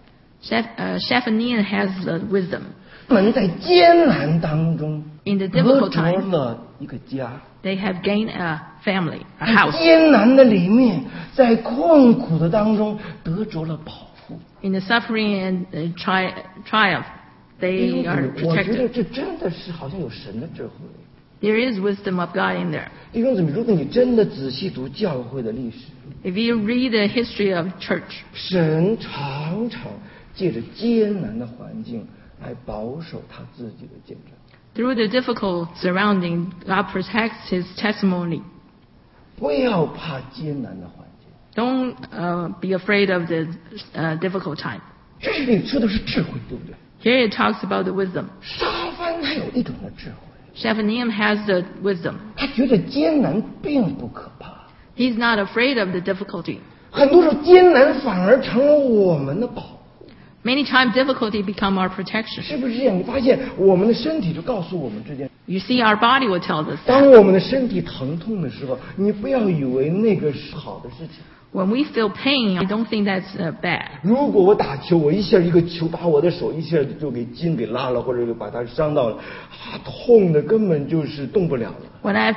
Shaphanim has the wisdom. 他们在艰难当中 In the difficult time, 得着了一个家。 They have gained a family, a house. 在艰难的里面，在困苦的当中得着了保护。 In the suffering and triumph, they are 我觉得 protected. 这真的是好像有神的智慧。 There is wisdom of God in there. 弟兄姊妹，如果你真的仔细读教会的历史， If you read the history of church, 神常常借着艰难的环境来保守他自己的见证。 through the difficult surrounding, God protects His testimony. 不要怕艰难的环境。 Don't be afraid of the difficult time. 这是你说的是智慧，对不对？ Here it talks about the wisdom. 沙番他有一种的智慧， Shaphanim has the wisdom. 他觉得艰难并不可怕。 He's not afraid of the difficulty. 很多时候艰难反而成了我们的保护。 Many times difficulty become our protection. 是不是这样？你发现我们的身体就告诉我们这件。 You see, our body will tell us 当 that. 我们的身体疼痛的时候，你不要以为那个是好的事情。 When we feel pain, I don't think that's bad. 如果我打球，我一下一个球把我的手一下就给筋给拉了，或者把它伤到了，痛的根本就是动不了了。 When I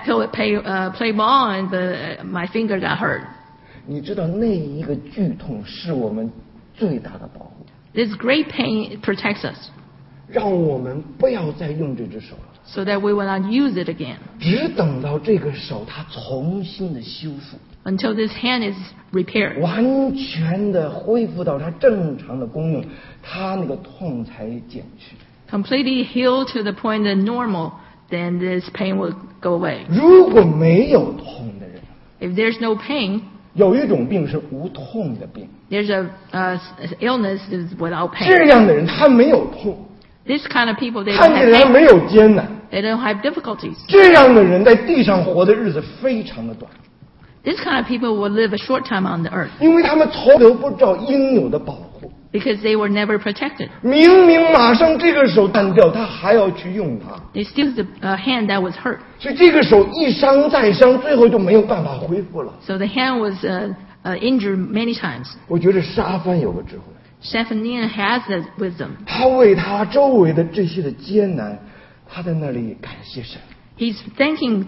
play ball and my finger got hurt. 你知道那一个剧痛是我们最大的保护。 This great pain protects us, 让我们不要再用这只手了， so that we will not use it again 只等到这个手它重新的修复， until this hand is repaired, 完全的恢复到它正常的功用，它那个痛才减去。 completely healed to the point that normal, then this pain will go away. 如果没有痛的人， If there's no pain, 有一种病是无痛的病， there's a illness is without 这 pain. 样的人他没有痛， This kind of people, they 看 don't 起 have 来 pain. 没有艰难， They don't have difficulties. 这样的人在地上活的日子非常的短， This kind of people will live a short time on the earth 因为他们从得不到应有的保护。 because they were never protected. 明明马上这个手断掉，他还要去用它， They still use the hand that was hurt. 所以这个手一伤再伤，最后就没有办法恢复了。 So the hand was injured many times. 我觉得沙番有个智慧， Shaphanim has the wisdom. 他为他周围的这些的艰难，他在那里感谢神， He's thanking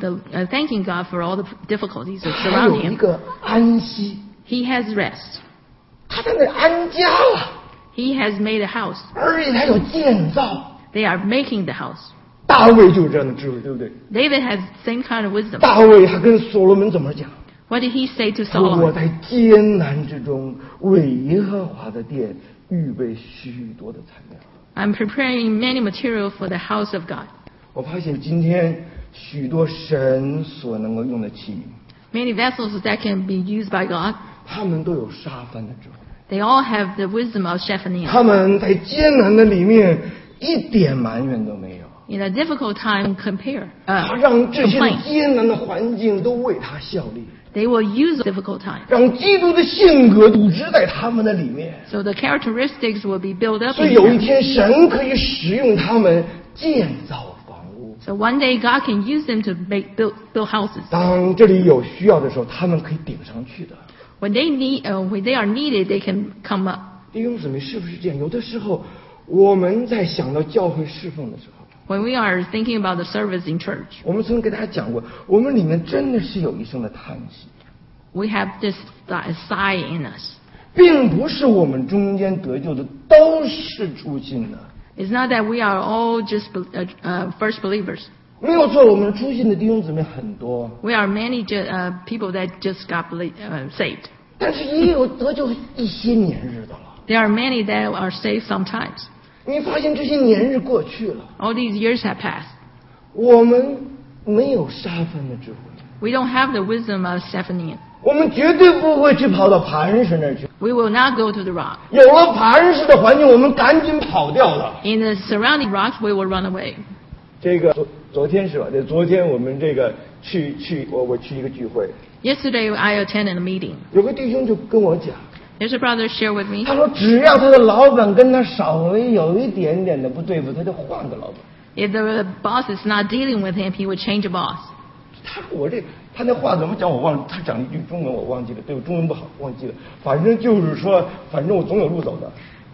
God for all the difficulties that 他 surround 有一 him. 个安息， He has rest. 他在那里安家了， He has made a house. 而且他有建造。 They are making the house. 大卫就有这样的智慧，对不对？ David has the same kind of wisdom. 大卫他跟所罗门怎么讲？ What did he say to 他说：“我 Solomon? 在艰难之中为耶和华的殿预备许多的材料。” I'm preparing many material for the house of God. 我发现今天许多神所能够用的器皿， Many vessels that can be used by God, 他们都有沙番的智慧。 they all have the wisdom of Shaphanim. 他们在艰难的里面一点埋怨都没有， In a difficult time, 他让这些 complain. 艰难的环境都为他效力， They will use a difficult time. 让基督的性格组织在他们的里面。 So the characteristics will be built up 所以 in 有一 them. 天，神可以使用他们建造房屋。 So one day God can use them to build houses. 当这里有需要的时候，他们可以顶上去的。 When they are needed, they can come up. 弟兄姊妹，是不是这样？有的时候我们在想到教会侍奉的时候， When we are thinking about the service in church, 我们曾经给大家讲过，我们里面真的是有一声的叹息， we have this sigh in us. 并不是我们中间得救的都是初信的。 It's not that we are all just first believers. 没有错，我们初信的弟兄姊妹很多， We are many people that just got saved. 但是也有得救一些年日的了。 There are many that are saved sometimes. 你发现这些年日过去了， All these years have passed. 我们没有沙番的智慧， We don't have the wisdom of Shaphanim. 我们绝对不会去跑到磐石那儿去。 We will not go to the rock. 有了磐石的环境，我们赶紧跑掉了。 In the surrounding rocks, we will run away. 这个昨天是吧？昨天我们这个我去一个聚会。 Yesterday I attended a meeting. 有个弟兄就跟我讲。 There's a brother share with me. 他说，只要他的老板跟他稍微有一点点的不对付，他就换个老板。 If the boss is not dealing with him, he would change a boss. 他那话怎么讲我忘了，他讲了一句中文我忘记了，对我中文不好忘记了。反正就是说，反正我总有路走的。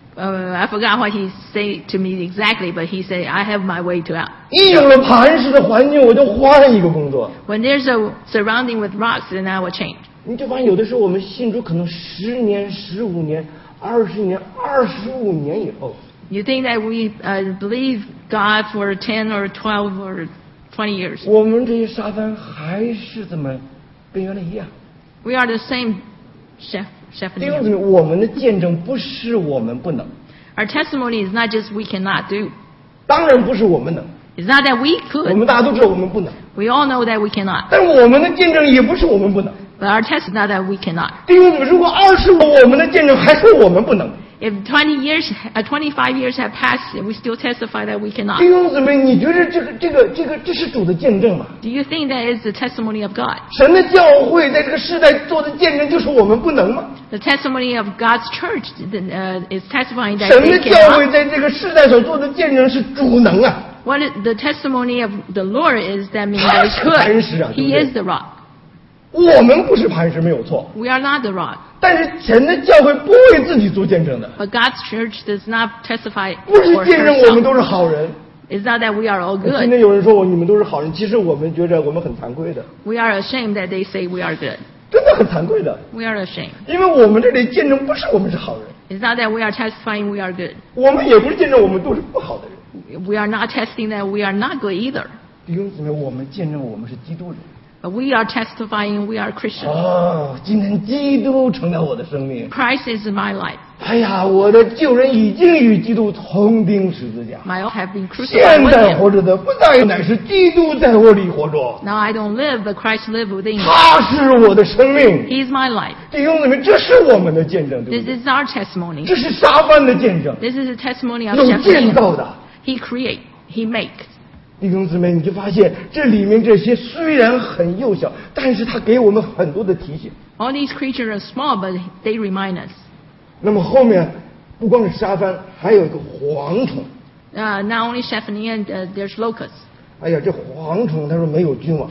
I forgot what he said to me exactly, but he said, I have my way to out. 一有了磐石的环境，我就换一个工作。 When there's a surrounding with rocks, then I will change. 你就发现有的时候我们信主可能10年、15年、20年、25年以后。 You think that we believe God for 10 or 12 or 20 years? 我们这些沙帆还是这么跟原来一样。 We are the same, chef. 弟兄姊妹，我们的见证不是我们不能。 Our testimony is not just we cannot do. 当然不是我们能。 It's not that we could. 我们大家都知道我们不能。 We all know that we cannot. 但我们的见证也不是我们不能。 But our test is not that we cannot. 弟兄姊妹，如果25我们的见证还说我们不能。 If 25 years have passed, we still testify that we cannot. 弟兄姊妹，你觉得这是主的见证吗 Do you think that is the testimony of God? 神的教会在这个时代做的见证就是我们不能吗 The testimony of God's church is testifying that 神 they 的教会 cannot. 在这个时代所做的见证是主能啊。 What the testimony of the Lord is that means they could. He is the rock. 我们不是磐石没有错。 We are not the rock. 但是神的教会不为自己做见证的。 But God's church does not testify 不是 for 见证我们 herself. 都是好人。 It's not that we are all 今 good. 天有人说你们都是好人，其实我们觉得我们很惭愧的。 We are ashamed that they say we are good. 真的很惭愧的。 We are ashamed. 因为我们这里见证不是我们是好人。 It's not that we are testifying we are good. 我们也不是见证我们都是不好的人。 We are not testing that we are not good either. 弟兄姊妹，我们见证我们是基督人。 But we are testifying we are Christians. 今天基督成了我的生命。 Christ is my life. 哎呀，我的旧人已经与基督同钉十字架。 My own have been crucified 现 with 在 him. 活着的不再乃是基督在我里活着， Now I don't live, but Christ lives within me. 他是我的生命。 He is my life. 弟兄姊妹，这是我们的见证，对 This 不对？ is our testimony. 这是沙帆的见证， This is the testimony of 有建 Shepherd. 造的。 He creates. He makes. 弟兄姊妹，你就发现这里面这些虽然很幼小，但是他给我们很多的提醒。 All these creatures are small, but they remind us. 那么后面不光是沙帆，还有一个蝗虫。 Not only Shepherd, there's locusts. 哎呀，这蝗虫他说没有君王，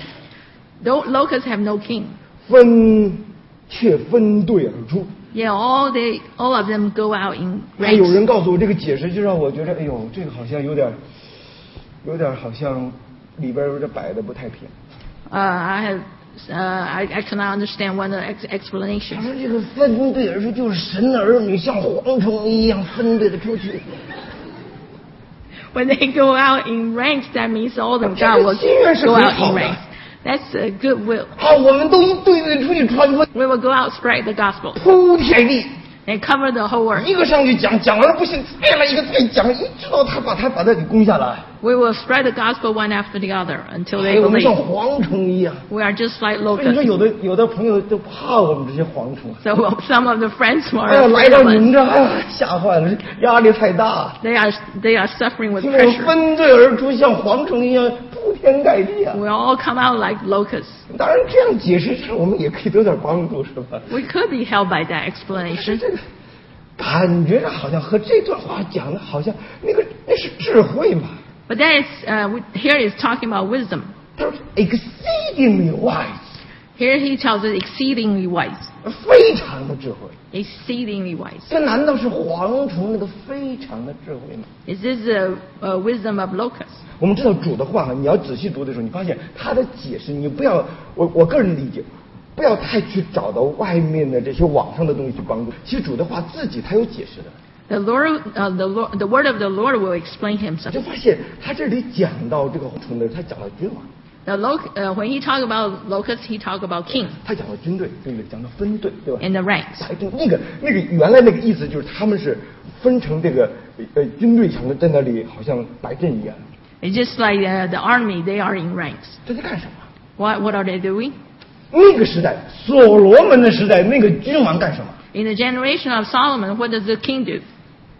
Locusts have no king. 却分队而出。 Yeah, all of them go out in 还有 ranks. 人告诉我这个解释，就让我觉得，哎呦，这个好像有点好像里边有点摆的不太平。 I cannot understand one of the 他 explanations. 说这个分队而出就是神的儿女像蝗虫一样分队的出去。 When they go out in ranks, that means all of 这 God 个 will 心愿是 go 很 out 好 in 的。 ranks. That's a goodwill. 好，我们都一队队出去传福音， We will go out spread the gospel 铺天地， and cover the whole world. 一个上去讲，讲完了不行，再来一个再讲，一直到他把他给攻下来。 We will spread the gospel one after the other until 哎 they 我们像 believe. 蝗虫一样。 We are just like 所以你说 locusts. 有的朋友都怕我们这些蝗虫。 So some of the friends who 哎呀， are 来 afraid 到 of 你们 us, 这，哎呀，吓坏了，压力太大。 they are suffering with 因为我 pressure. 分队而出，像蝗虫一样铺天盖地啊！ We all come out like locusts. 当然，这样解释上我们也可以得点帮助，是吧？ We could be helped by that 是 explanation. 这个感觉上好像和这段话讲的好像那是智慧嘛。 But that is, here is talking about wisdom. 他说 exceedingly wise， Here he tells us exceedingly wise. 非常的智慧。 Exceedingly wise. 这难道是蝗虫那个非常的智慧吗？ Is this the wisdom of locusts? 我们知道主的话，你要仔细读的时候，你发现他的解释，你不要我个人理解，不要太去找到外面的这些网上的东西去帮助。其实主的话自己他有解释的。 The word of the Lord will explain 你 himself. 就发现他这里讲到这个蝗虫的，他讲到君王， When he talk about locusts, he talk about king 他讲到军队，对不对？讲到分队，对吧？ and the ranks. 排队，那个原来那个意思就是他们是分成这个军队像在那里好像摆阵一样。 It's just like the army; they are in ranks. 这在干什么？ What are they doing? 那个时代，所罗门的时代，那个君王干什么？ In the generation of Solomon, what does the king do?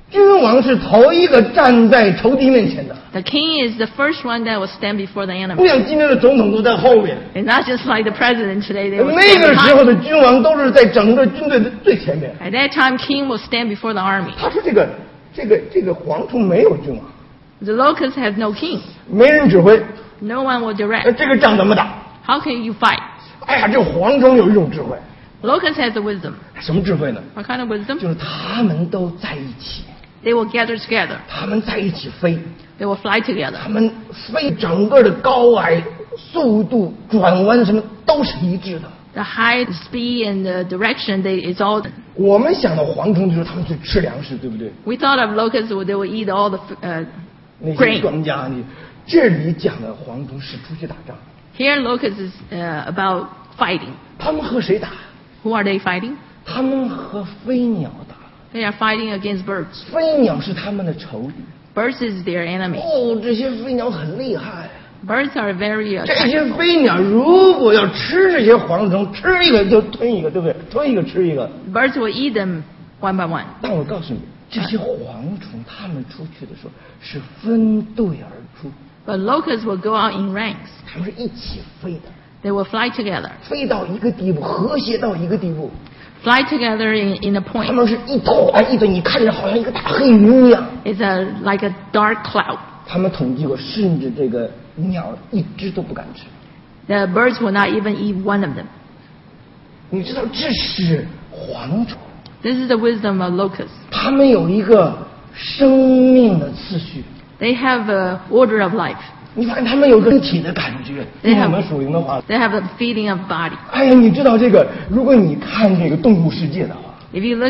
君王是头一个站在仇敌面前的。 The king is the first one that will stand before the 不 enemy. 像今天的总统都在后面。 It's not just like the president today. They will 那 stand 个时候 behind. 的君王都是在整个军队的最前面。 At that time, king will stand before the army. 他说这个蝗虫没有君王， The locust has no king. 没人指挥， No one will direct. 这个仗怎么打？ How can you fight? 哎呀，这蝗虫有一种智慧， Locust has the wisdom. 什么智慧呢？ What kind of wisdom? 就是他们都在一起， They will gather together. 他们在一起飞， They will fly together. 他们飞整个的高矮、速度、转弯什么都是一致的。 The height, the speed, and the direction, it's all. 我们想到蝗虫就是他们去吃粮食，对不对？ We thought of locusts, they will eat all the 那些 grain. 庄稼，你这里讲的蝗虫是出去打仗， Here, locusts is about fighting. 他们和谁打？ Who are they fighting? 他们和飞鸟打。 They are fighting against birds. 飞鸟是他们的仇敌。 Birds is their enemy. 哦，这些飞鸟很厉害。 Birds are very 这些 tactful. 飞鸟如果要吃这些蝗虫，吃一个就吞一个，对不对？吞一个吃一个。 Birds will eat them one by one. 但我告诉你，这些蝗虫它们出去的时候是分队而出， But locusts will go out in ranks. 它们是一起飞的， They will fly together. 飞到一个地步，和谐到一个地步。 Fly together in a 它 point. 们是一团一团，你看着好像一个大黑云一样。 It's like a dark cloud. 他们统计过，甚至这个鸟一只都不敢吃。 The birds will not even eat one of them. 你知道这是蝗虫， This is the wisdom of locusts. 它们有一个生命的次序。 They have an order of life. 你发现他们有个身体的感觉，用我们属灵的话， They have a feeding of body. 哎呀，你知道这个？如果你看这个动物世界的话， If you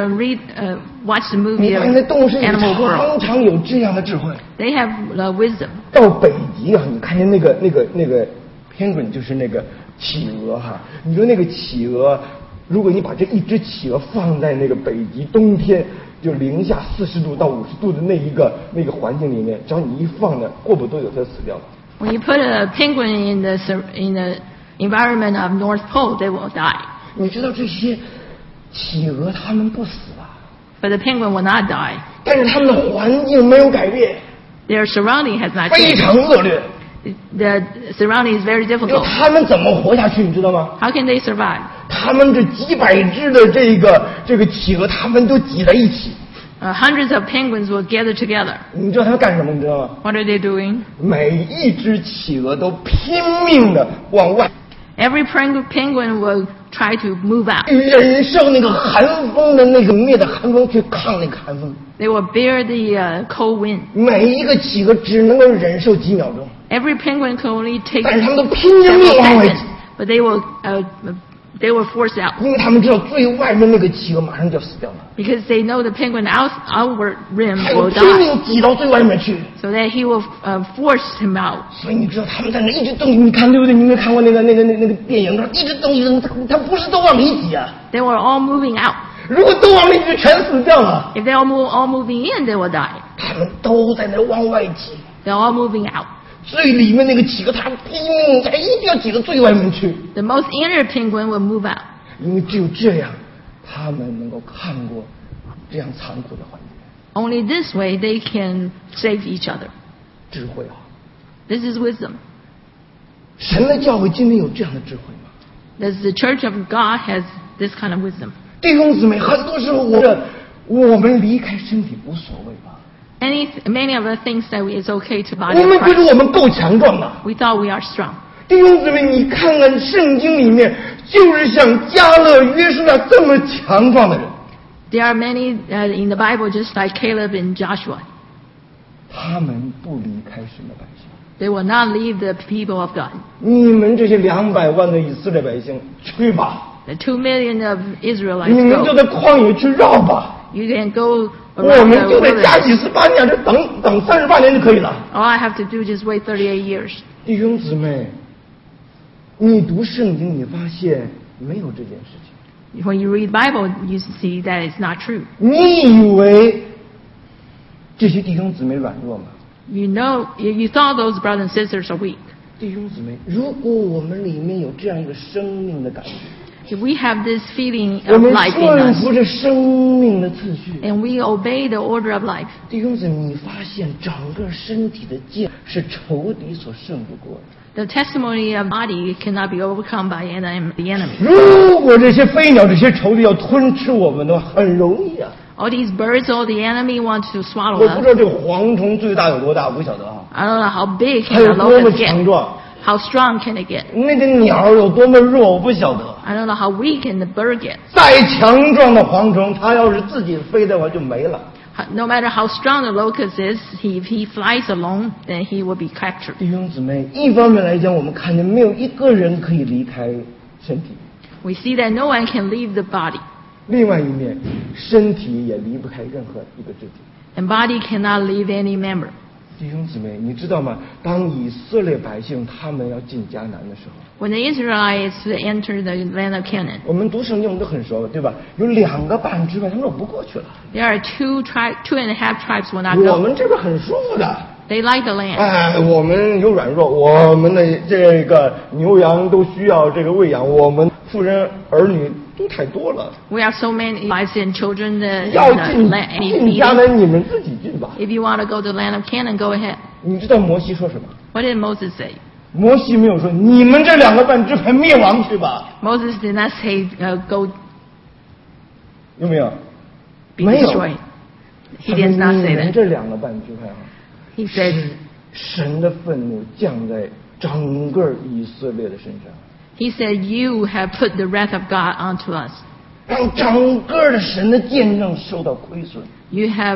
watch the 你 movie 发 of 现在动物世界 Animal World, 常常有这样的智慧。 they have wisdom. 到北极啊，你看见那个 penguin 就是那个企鹅哈，你说那个企鹅，如果你把这一只企鹅放在那个北极冬天就零下40度到50度的那个环境里面，只要你一放那，过不多久它就死掉了。 When you put a penguin in the environment of North Pole, they will die. 你知道这些企鹅它们不死啊， But the penguin will not die. 但是它们的环境没有改变， Their surrounding has not 非 changed. 常恶劣。 The surrounding is very 就 difficult. 他们怎么活下去，你知道吗？ How can they survive? 他们这几百只的这个企鹅，他们都挤在一起。 Hundreds of penguins will gather together. 你知道他们干什么？你知道吗？ What are they doing? 每一只企鹅都拼命的往外， Every penguin will try to move out. 忍受那个寒风的那个灭的寒风，去抗那个寒风。 They will bear the cold wind. 每一个企鹅只能够忍受几秒钟， Every penguin can only take 但是他们都拼着命 several 往外 seconds, 挤， but they will force out 因为他们知道最外面那个企鹅马上就要死掉了， because they know the penguin outward rim 还有 will 拼 die, 命挤到最外面去。 so that he will force him out. 所以你知道他们在那一直动，你看对不对？你没看过那个电影，一直动一直动，他不是都往里挤啊。 They were all moving out. 如果都往里挤，全死掉了。 If they all moving in, they will die. 他们都在那往外挤， They're all moving out. 最里面那个企鹅，他拼命，他一定要挤到最外面去， The most inner penguin will move out. 因为只有这样，他们能够看过这样残酷的环境。 Only this way they can save each other. 智慧啊！ This is wisdom. 神的教会今天有这样的智慧吗？ Does the Church of God has this kind of wisdom? 弟兄姊妹，很多时候我们离开身体无所谓吧， Many of us think that it's okay to 我 body 们 of 觉得 Christ. 我们够强壮的。 We thought we are strong. 弟兄姊妹，你看看圣经里面，就是像加勒、约书亚这么强壮的人， There are many in the Bible just like Caleb and Joshua. 他们不离开神的百姓。 They will not leave the people of God. 你们这些200万的以色列百姓，去吧！ The 2 million of 你 Israelites 们就 go. 在旷野去绕吧。 You can go 我 around 们 the 就在加 wilderness. 几十8年，这等38年就可以了。 All I have to do is wait 38 years. 弟兄姊妹，你读圣经，你发现没有这件事情。 When you read Bible, you see that it's not true. 你以为这些弟兄姊妹软弱吗？ You thought those brothers and sisters are weak. 弟兄姊妹，如果我们里面有这样一个生命的感觉， If we have this feeling 我 of 们 life in 顺 us, 服着生命的次序。 and we obey the order of life, 弟兄姊妹，你发现整个身体的剑是仇敌所胜不过的。 the testimony of body cannot be overcome by the enemy. 如果这些飞鸟、这些仇敌要吞吃我们的话，很容易啊。 All these birds, all the enemy wants to 我 swallow 不知 us. 道这个蝗虫最大有多大，我不晓得啊。 I don't know how big 它 can 有 the 多么 locust 强 get. 壮， How strong can it get? 那个鸟有多么弱，我不晓得。 I don't know how weak can the bird get. 再强壮的蝗虫，它要是自己飞的话就没了。 No matter how strong the locust is, if he flies alone, then he will be captured. 弟兄姊妹，一方面来讲，我们看见没有一个人可以离开身体； We see that no one can leave the body, 另外一面，身体也离不开任何一个肢体。 and body cannot leave any member. 弟兄姊妹，你知道吗？当以色列百姓他们要进迦南的时候， When the Israelites entered the land of Canaan, 我们读圣经我们都很熟，对吧？有2个半支派，他们说不过去了。 there are two and a half tribes will not 我 go. 们这边很舒服的， They like the land. 哎，我们有软弱，我们的这个牛羊都需要这个喂养，我们妇人儿女都太多了。 We have so many wives and children in 要 the 进 land. 迦南，你们自己进吧。 If you want to go to the land of Canaan, go ahead. 你知道摩西说什么？ What did Moses say? 摩西没有说你们这2个半支派灭亡去吧， Moses did not say go 有没有？ be 没有。 destroyed. 他 He 说 did not 你 say 们 that. 这2个半支派啊， He said 神的愤怒降在整个以色列的身上， He said you have put the wrath of God onto us. 让整个的神的见证受到亏损。 You have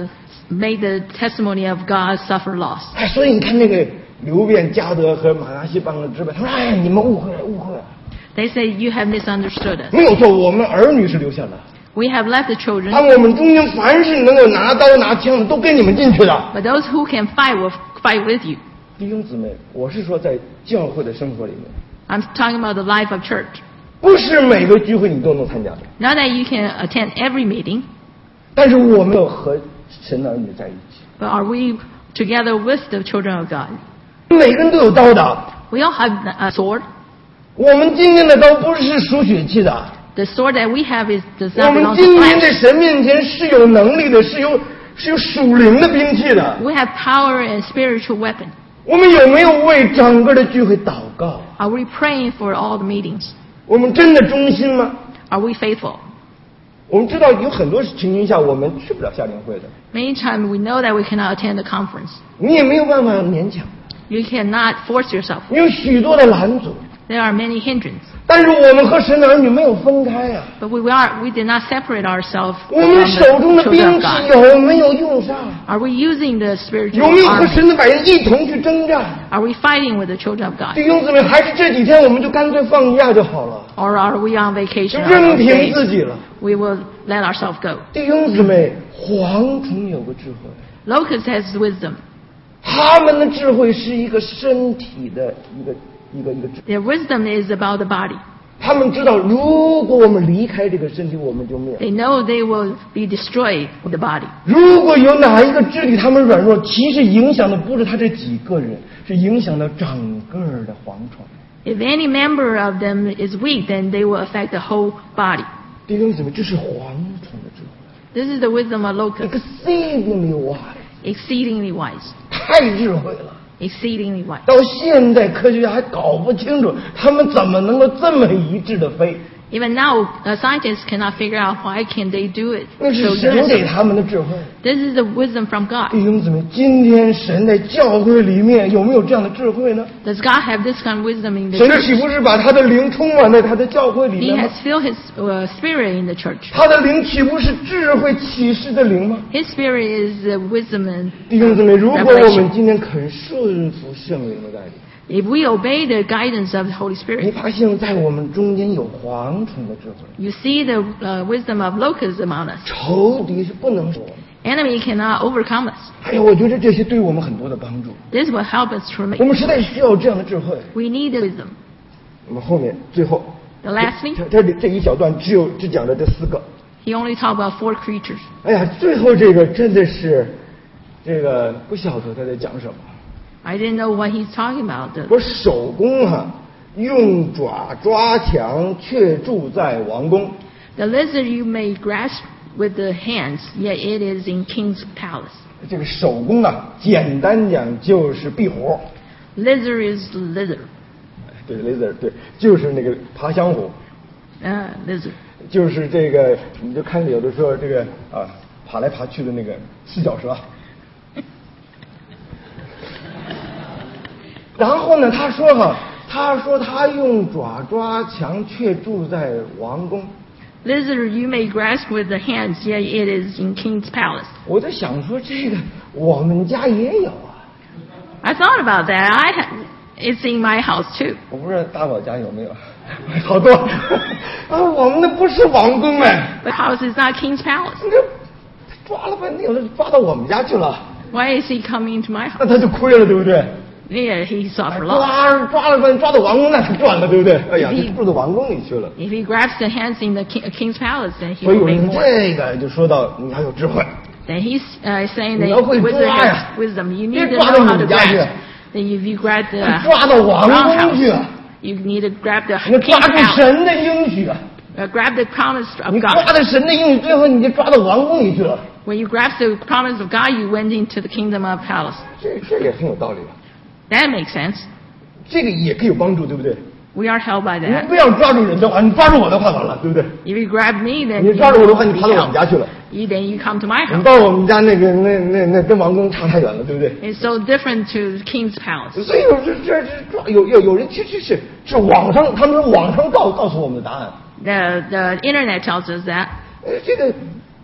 made the testimony of God suffer loss. 哎，所以你看那个流便、迦得和马拿西半个支派，他说：“哎，你们误会了，误会了。 They say you have misunderstood us. 没有错，我们儿女是留下了。 We have left the children, 但我们中间凡是能够拿刀拿枪的，都跟你们进去了。 but those who can fight will fight with you. 弟兄姊妹，我是说在教会的生活里面， I'm talking about the life of church. 不是每个聚会你都能参加的， Not that you can attend every meeting, 但是我们要和神的儿女在一起。 but are we together with the children of God? 每个人都有刀的， We all have a sword. 我们今天的刀不是属血气的， The sword that we have does 我 not 们 belong 今 to 天在 flesh. 神面前是有能力的，是有属灵的兵器的。 We have power and spiritual weapon. 我们有没有为整个的聚会祷告？ Are we praying for all the meetings? 我们真的忠心吗？ Are we faithful? 我们知道有很多情形下我们去不了夏令会的， Many times we know that we cannot attend the conference. 你也没有办法勉强， You cannot force yourself. 你有许多的拦阻。 There are many hindrances. 但是我们和神的儿女没有分开啊， But we did not separate ourselves 我 from 们手中 the 的兵 children of 器 God. 有没有用上？ Are we using the spiritual 有没有和 army? 神的百姓一同去征战？ Are we fighting with the children of God? 弟兄姊妹，还是这几天我们就干脆放假就好了， Or are we on 就 vacation on 任 those 凭 days? 自己了。 We will let ourselves go. 弟兄姊妹，蝗虫有个智慧， Locust has wisdom. 他们的智慧是一个身体的一个智慧。 Their wisdom is about the body. 他们知道，如果我们离开这个身体，我们就灭了。 They know they will be destroyed with the body. 如果有哪一个肢体他们软弱，其实影响的不是他这几个人，是影响到整个的蝗虫。 If any member of them is weak, then they will affect the whole body. 弟兄姊妹，这是蝗虫的智慧 This is the wisdom of locust. ，exceedingly wise， Exceedingly wise. 太智慧了。 Exceedingly wise. 到现在科学家还搞不清楚，他们怎么能够这么一致的飞？ Even now, scientists cannot figure out why can they do it. 那 So 是神给 uniform. 他们的智慧。 This is the wisdom from God. 弟兄姊妹，今天神在教会里面有没有这样的智慧呢？ Does God have this kind of wisdom in the 神 church? 岂不是把他的灵充满在他的教会里 He 面吗 has？filled His spirit in the church. 他的灵岂不是智慧启示的灵吗？ His spirit is wisdom and 弟兄姊妹，如果我们 revelation. 今天肯顺服圣灵的带领， If we obey the guidance of the Holy 你 Spirit, 发现在我们中间有蝗虫的智慧， you see the wisdom of locusts among us. 仇敌是不能说。 Enemy cannot overcome us. 还有，我觉得这些对我们很多的帮助。 This will help us to 我 make. 们实在需要这样的智慧。 We need the wisdom. 我们后面最后， The lastly, 这一小段只讲了这4个。 he only talked about 4 creatures. 哎呀，最后这个真的是，这个不晓得他在讲什么。 I didn't know what he's talking about. 我手工哈、 用爪抓墙，却住在王宫。 The lizard you may grasp with the hands, yet it is in king's palace. 这个手工啊，简单讲就是壁虎。 Lizard is lizard. 对 ，lizard 对，就是那个爬香虎。 lizard. 就是这个，你就看有的时候这个爬来爬去的那个四脚蛇。然后呢，他说他用爪抓墙，却住在王宫。 Lizard you may grasp with the hands, yet it is in king's palace. 我在想说这个我们家也有啊。 I thought about that. It's in my house too. 我不知道大宝家有没有，好多我们那不是王宫哎。 The house is not king's palace. 你这抓了半天，抓到我们家去了。 Why is he coming to my house? 那他就亏了，对不对？ Yeah, he suffered loss. 抓了半天，抓到王宫那才赚了，对不对？哎呀，就住到王宫里去了。 If he grabs the hands in the king's palace, then he 所以 will make more. 这个就说到你要有智慧。 Then he's saying 你要 that 会 wizard 抓呀 has wisdom. You need 别 to 抓到 know how 你 to 家去。 grab. Then if you grab the 抓到王宫去 roundhouse, you need to grab the 你 king's 抓住 palace. 神的应许啊！ Grab the promise of 你抓 God. 到神的应许，最后你就抓到王宫里去了。 When you grab the promise of God, you went into the kingdom of palace. 这也很有道理啊。 That makes sense. 这个也可以有帮助，对不对？ We are helped by 你 that. 不要抓住人的话，你抓住我的话完了，对不对？ If you grab me, then 你 you 抓住我的话， will 你 be 爬到我们家 helped. 去了。 Then you come to my 你 house. 到我们家那个那跟王宫差太远了，对不对？ It's so different to the king's palace. 所以有人其实是网上，他们说网上告诉我们的答案。 The internet tells us that. 这个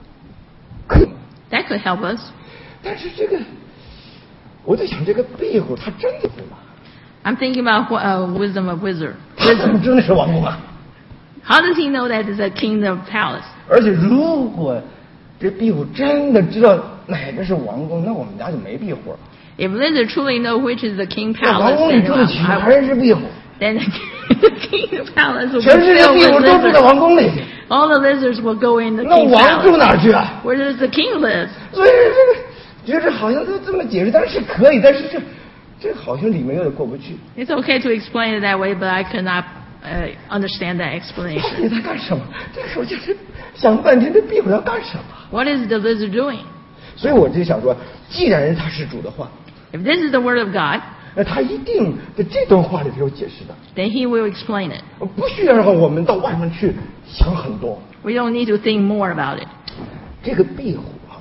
That could help us. 但是这个我在想，这个壁虎它真的会吗？ I'm thinking about wisdom of wizard. 他怎么真的是王宫啊？ How does he know that it's a kingdom palace? 而且如果这壁虎真的知道哪个是王宫，那我们家就没壁虎了。 If lizard truly know which is the king 那王 palace, 宫里住的全是壁虎， then the king palace will be 全世界 filled 壁虎 with 都住在 lizards. 王宫里去， All the lizards will go in the 那 king's 王住 palace. 哪儿去啊？ Where does the king live? 所以这个觉着好像都这么解释，但是可以，但是这好像里面有点过不去。 It's okay to explain it that way, but I could not understand that 到 explanation. 底在干什么？这个时候就是想半天，这壁虎要干什么？ What is the lizard doing? 所以我就想说，既然他是主的话， If this is the word of God, 那他一定在这段话里头有解释的， then he will explain it. 不需要让我们到外面去想很多。 We don't need to think more about it. 这个壁虎啊，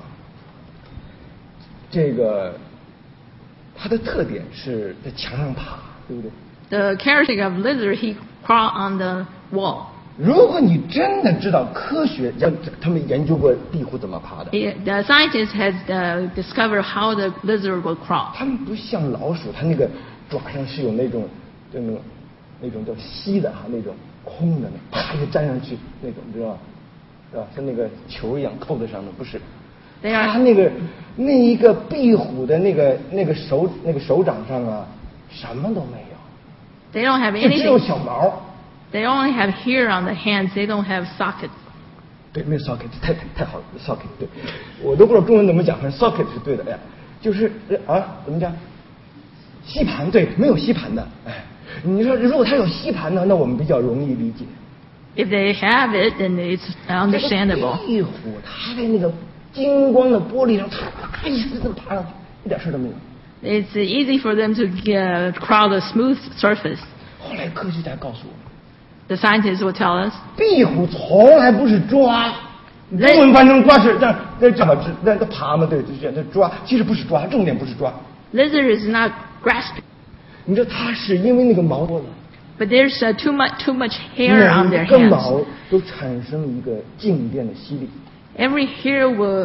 这个它的特点是在墙上爬，对不对？ The character of lizard, he crawl on the wall. 如果你真的知道科学，他们研究过壁虎怎么爬的， The scientist has discovered how the lizard will crawl. 他们不像老鼠，它那个爪上是有那种叫吸的哈，那种空的，啪就粘上去那种，知道吧？是吧？像那个球一样扣在上面，不是。它那一个壁虎的那个手掌上啊，什么都没有。 They don't have 就只有 anything. 小毛。 They only have hair on the hands. They don't have sockets. 对，没有 socket， 太好了 ，socket， 对，我都不知道中文怎么讲，反正 socket 是对的，哎，就是怎么讲？吸盘，对，没有吸盘的，哎，你说如果它有吸盘呢，那我们比较容易理解。 If they have it, then it's understandable. 壁虎它在那个金光的玻璃上，它一直爬上去，一点事都没有。 It's easy for them to crawl the smooth surface. 后来科学家告诉我们， The scientists will tell us 壁虎从来不是抓，中文翻成抓是那爬嘛，对，就是那抓，其实不是抓，重点不是抓。 lizard is not grasping, 你知道它是因为那个毛多了， but there's too much hair on 每 their 个 hands. 毛都产生一个静电的吸力， Every hair will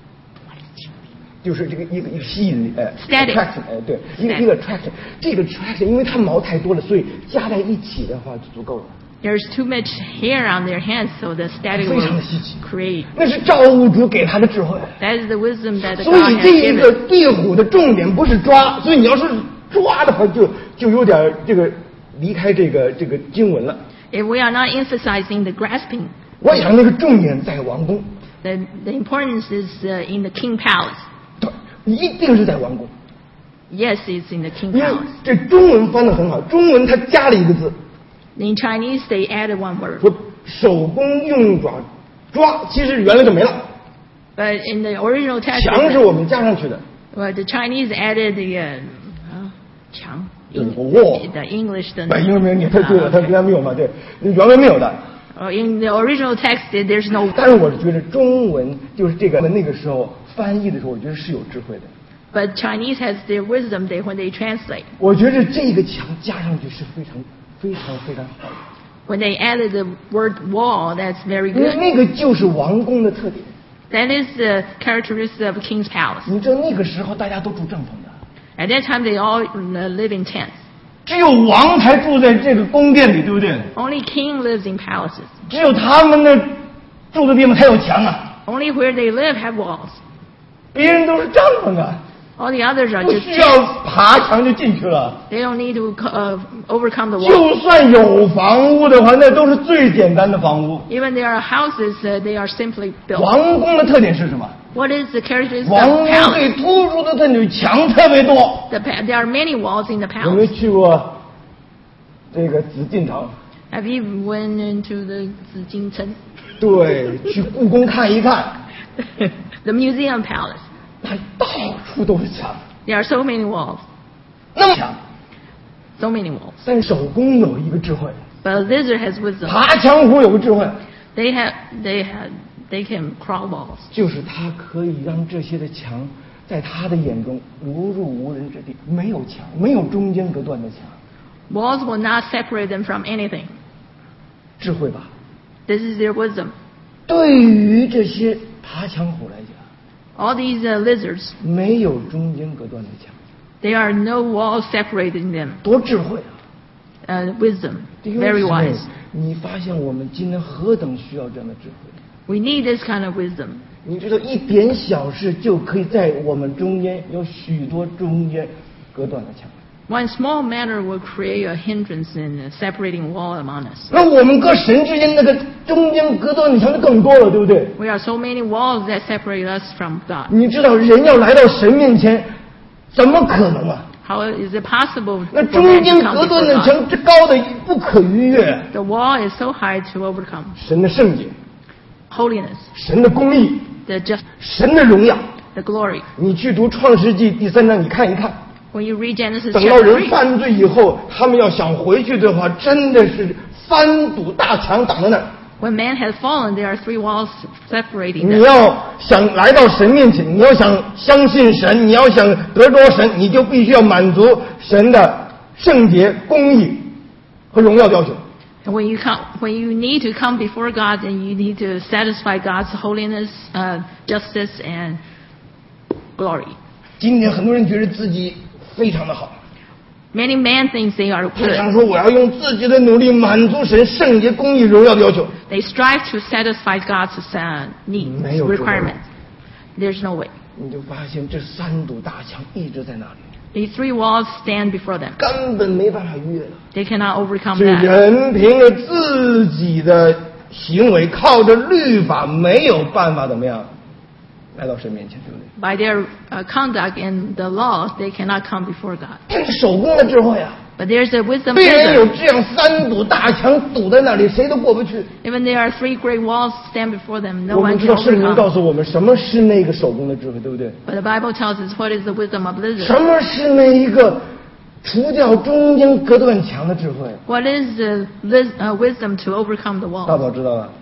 就是这个一个吸引力，哎 Static attraction， 哎，对，一个 attraction， 这个 attraction， 因为它毛太多了，所以加在一起的话就足够了。 there's too much hair on their hands, so the static 非常 will 的稀奇， create. 那是造物主给他的智慧。 That is the wisdom that the 所 God 以 has 这个 given. 壁虎的重点不是抓，所以你要是抓的话，就有点这个离开这个经文了。 If we are not emphasizing the grasping, 我想那个重点在王宫， the importance is in the king palace. 对，一定是在王宫。 Yes, it's in the king 因为 palace. 这中文翻得很好，中文它加了一个字， In Chinese, they added one word. 说手工用爪抓，其实原来就没了。 But in the original text, 墙是我们加上去的。 the Chinese added the 墙。The English 的。 英文没有，你太对了，它原来没有嘛，对，原文没有的。 In the original text, there's no. 但是我是觉得中文就是这个那个时候翻译的时候，我觉得是有智慧的。 But Chinese has their wisdom when they translate. 我觉得这个墙加上去是非常好的。 When they added the word wall, that's very good. 那个就是王宫的特点。 That is the characteristic of a king's palace. 你知道那个时候大家都住帐篷的。 At that time, they all live in tents. 只有王才住在这个宫殿里，对不对？ Only king lives in palaces. 只有他们那住的地方才有墙啊。 Only where they live have walls. 别人都是帐篷啊。 All the others are 不 just 需要爬墙就进去了。 They don't need to overcome the wall. 就算有房屋的话，那都是最简单的房屋。 Even there are houses, they are simply built. 王宫的特点是什么？ What is the characteristic of 王宫 palace? 最突出的特点，墙特别多。 There are many walls in the 有没有 palace. 去过这个紫禁城？ Have you went into the 紫禁城？ 对，去故宫看一看。 The museum palace. 那到处都是墙。 There are so many walls. 那么墙。 So many walls. 但手工有一个智慧。 But a lizard has wisdom. 爬墙虎有个智慧。 They can crawl walls. 就是他可以让这些的墙，在他的眼中如入无人之地，没有墙，没有中间隔断的墙。 Walls will not separate them from anything. 智慧吧。 This is their wisdom. 对于这些爬墙虎来讲。 All these lizards, 没有中间隔断的墙。 There are no walls separating them. 多智慧啊 ！Wisdom, very wise. 你发现我们今天何等需要这样的智慧 We need this kind of wisdom. 你知道一点小事就可以在我们中间有许多中间隔断的墙。 One small matter will create a hindrance in a separating wall among us. 那我们跟神之间那个中间隔断的墙就更多了，对不对？ We are so many walls that separate us from God. 你知道人要来到神面前，怎么可能啊？ How is it possible 那 for 中 man 间 to come 隔断 before 的 God? 墙之高的不可逾越。 The wall is so high to overcome. 神的圣洁， Holiness, 神的公义， the just, 神的荣耀。 the glory. 你去读创世纪第3章，你看一看。 When you read Genesis 等到 chapter 人 3, 犯罪以后，他们要想回去的话，真的是翻堵大墙挡在那儿。 when man has fallen, there are 3 walls separating 你 them. 要想来到神面前，你要想相信神，你要想得着神，你就必须要满足神的圣洁、公义和荣耀要求。 And when you need to come before God, then you need to satisfy God's holiness, justice, and glory. 今天很多人觉得自己非常的好， Many men think they are 经 good. 常说我要用自己的努力满足神圣洁、公义、荣耀的要求。 They strive to satisfy God's needs, 没有智慧。 requirements. There's no way. 你就发现这3堵大墙一直在那里， These 3 walls stand before them. 根本没办法越了。 They cannot overcome 是 that. 人凭着自己的行为，靠着律法，没有办法怎么样来到神面前，对不对？ By their conduct and the laws, they cannot come before God. 这是手工的智慧啊！ But there's a wisdom 虽然有 lizard. 这样3堵大墙堵在那里，谁都过不去。 Even there are 3 great walls stand before them, no 我们 one 知 can 道圣经告 overcome. 诉我们什么是那个手工的智慧，对不对？ But the Bible tells us what is the wisdom of lizard. 什么是那一个除掉中间隔断墙的智慧？ What is the wisdom to overcome the 大 wall? 宝知道吧？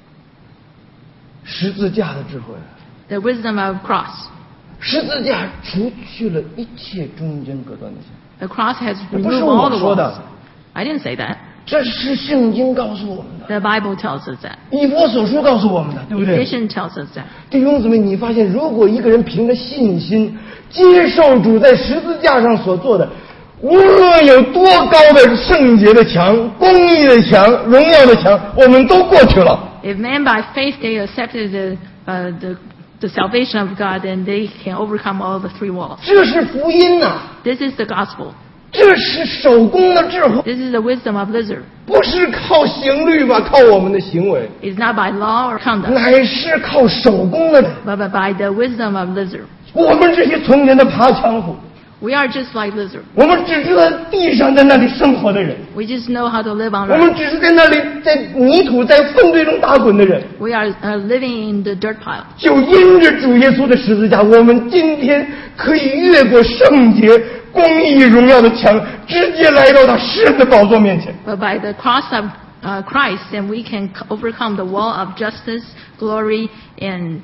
十字架的智慧。 The wisdom of cross. 十字架除去了一切中间隔断的墙。 The cross has 不是 removed 我 all the 说 walls. 的， I didn't say that. 这是圣经告诉我们的， The Bible tells us that. 以弗所书告诉我们的，对不对？ Vision tells us that. 弟兄姊妹，你发现如果一个人凭着信心接受主在十字架上所做的，无论有多高的圣洁的墙、公义的墙、荣耀的墙，我们都过去了。 If man by faith they accepted the salvation of God, then they can overcome all the 3 walls. 这是福音呐、 This is the gospel. 这是手工的智慧， This is the wisdom of lizard. 不是靠行律法，靠我们的行为， It's not by law or conduct, 乃是靠手工的。 but by the wisdom of lizard. 我们这些从前的爬墙虎， We are just like lizard. 我们只知道地上在那里生活的人。 We just know how to live on 我 earth. 们只是在那里在泥土在粪堆中打滚的人。 We are living in the dirt pile. 就因着主耶稣的十字架，我们今天可以越过圣洁、公义、荣耀的墙，直接来到他施恩的宝座面前。 But by the cross of Christ, then we can overcome the wall of justice, glory, and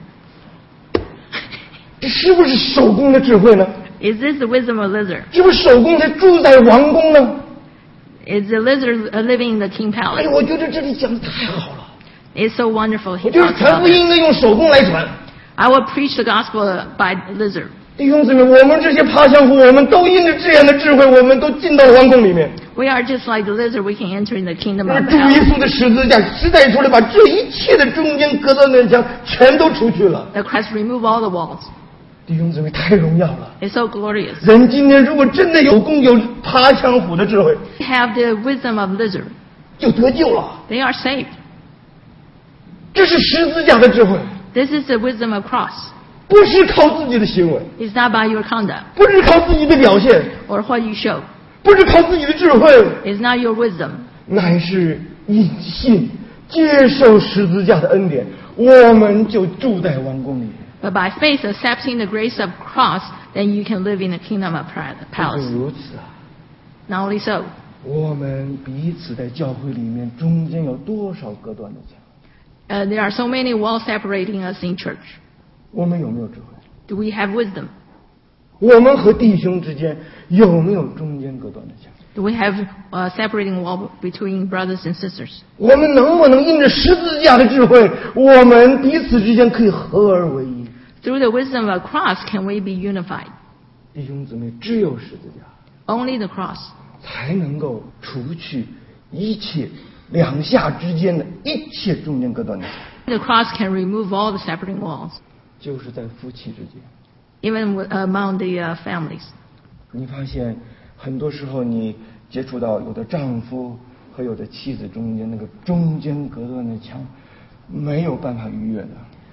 这是不是手工的智慧呢？ is this the wisdom of lizard? 是不是手工才住在王宫呢？ Is the lizard living in the king 哎， palace? 我觉得这里讲的太好了。 It's so wonderful. 我 He 觉得 talks 传 about 福 it. 音应该用手工来传。 I will preach the gospel by lizard. 弟兄姊妹，我们这些爬墙虎，我们都因着这样的智慧，我们都进到王宫里面。 We are just like the lizard. We can enter in the kingdom 而 of 主耶 hell. 稣的十字架实在出来，把这一切的中间隔断的墙全都除去了。 The Christ remove all the walls. 弟兄姊妹，太荣耀了！ It's so glorious. 人今天如果真的有功有爬墙虎的智慧， They have the wisdom of lizard. 就得救了。 They are saved. 这是十字架的智慧， This is the wisdom of cross. 不是靠自己的行为， It's not by your conduct 不是靠自己的表现， or what you show. 不是靠自己的智慧， It's not your wisdom. 乃是因信接受十字架的恩典，我们就住在王宫里。 But by faith, accepting the grace of cross, then you can live in the kingdom of 不 palace. 如此啊， Not only so, 我们彼此在教会里面中间有多少隔断的墙？ there are so many walls separating us in church. 我们有没有智慧？ Do we have wisdom? 我们和弟兄之间有没有中间隔断的墙？ Do we have a separating wall between brothers and sisters? 我们能不能因着十字架的智慧，我们彼此之间可以合而为一？ Through the wisdom of cross, can we be unified? 弟兄姊妹，只有十字架 Only the cross 才能够除去一切两下之间的一切中间隔断的墙， The cross can remove all the separating walls, 就是在夫妻之间。 even among the families. 你发现很多时候你接触到有的丈夫和有的妻子中间那个中间隔断的墙没有办法逾越的。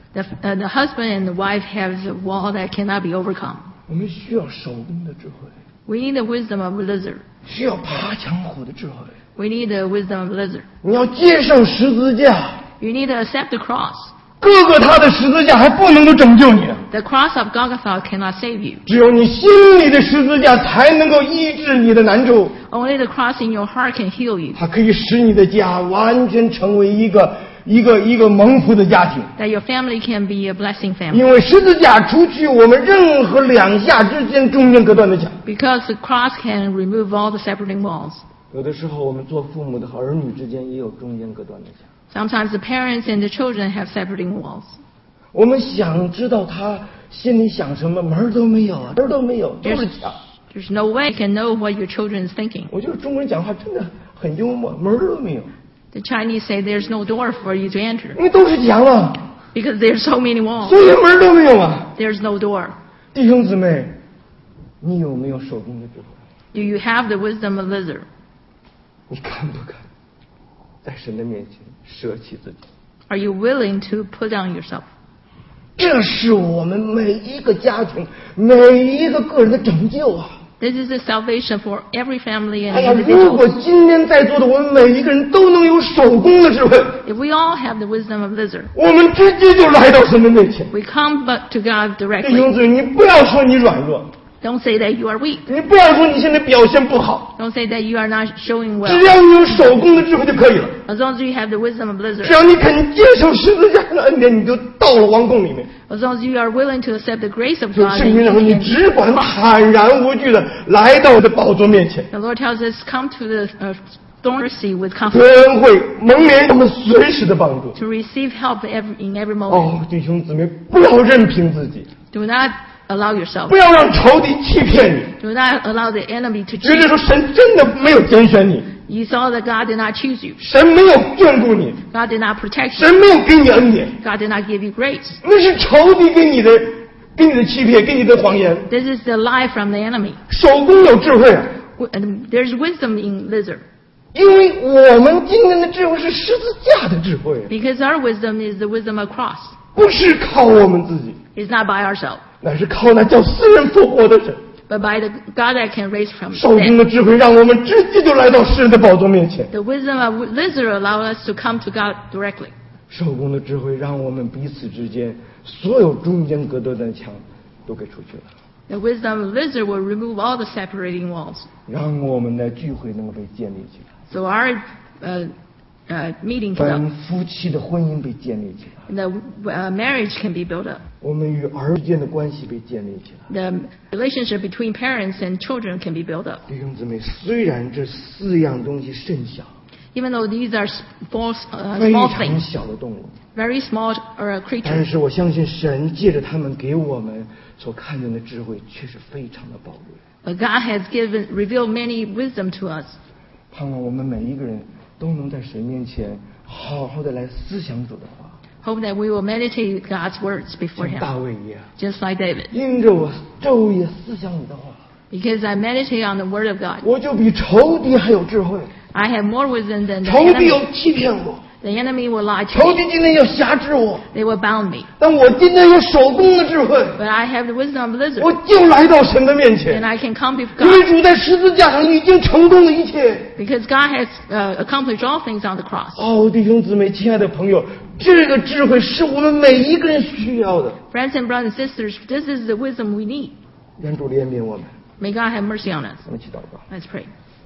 The husband and the wife have a wall that cannot be overcome. 我们需要手工的智慧， We need the wisdom of lizard. 需要爬墙虎的智慧。 We need the wisdom of lizard. 你要接受十字架， You need to accept the cross. 各个他的十字架还不能够拯救你， The cross of Golgotha cannot save you. 只有你心里的十字架才能够医治你的难处， Only the cross in your heart can heal you. 它可以使你的家完全成为一个蒙福的家庭。 That your family can be a blessing family. 因为十字架除去我们任何两下之间中间隔断的墙。 Because the cross can remove all the separating walls. 有的时候我们做父母的和儿女之间也有中间隔断的墙。 Sometimes the parents and the children have separating walls. 我们想知道他心里想什么，门儿都没有啊，门儿都没有，就是墙。 There's no way you can know what your children is thinking. 我觉得中国人讲话真的很幽默，门儿都没有， The Chinese say there's no door for you to enter 因为都是墙啊， because there's so many walls. 所以门儿都没有啊。 There's no door. 弟兄姊妹，你有没有手工的智慧？ Do you have the wisdom of lizard? 你敢不敢在神的面前舍弃自己？ Are you willing to put down yourself? 这是我们每一个家庭、每一个个人的拯救啊！ This is the salvation for every family 哎 and 呀，如果 individual. 今天在座的我们每一个人都能有手工的智慧， If we all have the wisdom of lizard, 我们直接就来到神的面前。 we come but to God 弟兄 directly. 姊妹，你不要说你软弱， Don't say that you are weak. 你不要说你现在表现不好， Don't say that you are not showing 只 well. 要你有手工的智慧就可以了。 As long as you have the wisdom of 只 lizard, 要你肯接受十字架的恩典，你就到了王宫里面。 as long as you are willing to accept the grace of 就 God, 圣 then 经 you 上说，你 can 只管坦然无惧的来到我的宝座面前， The Lord tells us, come to the throne sea with confidence 神会蒙怜我们随时的帮助。 to receive help in every moment. 哦，弟兄姊妹，不要任凭自己， Do not allow yourself. 不要让仇敌欺骗你， Do not allow the enemy to 觉 cheat. 得说神真的没有拣选你， You saw that God did not choose you. 神没有眷顾你， God did not protect you. 神没有给你恩典， God did not give you grace. 那是仇敌给你的欺骗，给你的谎言。 This is the lie from the enemy. 手工有智慧啊， There's wisdom in lizard 因为我们今天的智慧是十字架的智慧， because our wisdom is the wisdom of cross. 不是靠我们自己， It's not by ourselves, 乃是靠那叫死人复活的神。 but by the God that can raise from 受工的 dead. 智慧让我们直接就来到神的宝座面前。 The wisdom of lizard allow us to come to God directly. 受工的智慧让我们彼此之间所有中间隔断的墙都给出去了。 The wisdom of lizard will remove all the separating walls. 让我们的聚会能够被建立起来， So our meeting 本 can, 夫妻的婚姻被建立起来， the marriage can be built up. 我们与儿之间的关系被建立起来。 The relationship between parents and children can be built up. 弟兄姊妹，虽然这4样东西甚小， Even though these are small 非 small 常 things, 小的动物， very small 但 creatures, 是我相信神借着他们给我们所看见的智慧，却是非常的宝贵。 but God has revealed many wisdom to us. 盼望我们每一个人都能在神面前好好的来思想主的话， Hope that we will meditate God's words before 像大 Him, 卫一样， just like David. 因着我昼夜思想你的话， Because I meditate on the Word of God, 我就比仇敌还有智慧。 I have more wisdom than the 仇敌 enemy. 要欺骗我， The enemy will lie to 仇 me. 敌今天要辖制我， They will bound me. 但我今天有手工的智慧， But I have the wisdom of lizard, 我就来到神的面 and 前， I can come before 因为 God. 主在十字架上已经成功了一切。 Because God has accomplished all things on the cross. 哦，弟兄姊妹，亲爱的朋友，这个智慧是我们每一个人需要的。 Friends and brothers and sisters, this is the wisdom we need. 愿主怜悯我们， May God have mercy on us. 我们一起祷告。 Let's pray.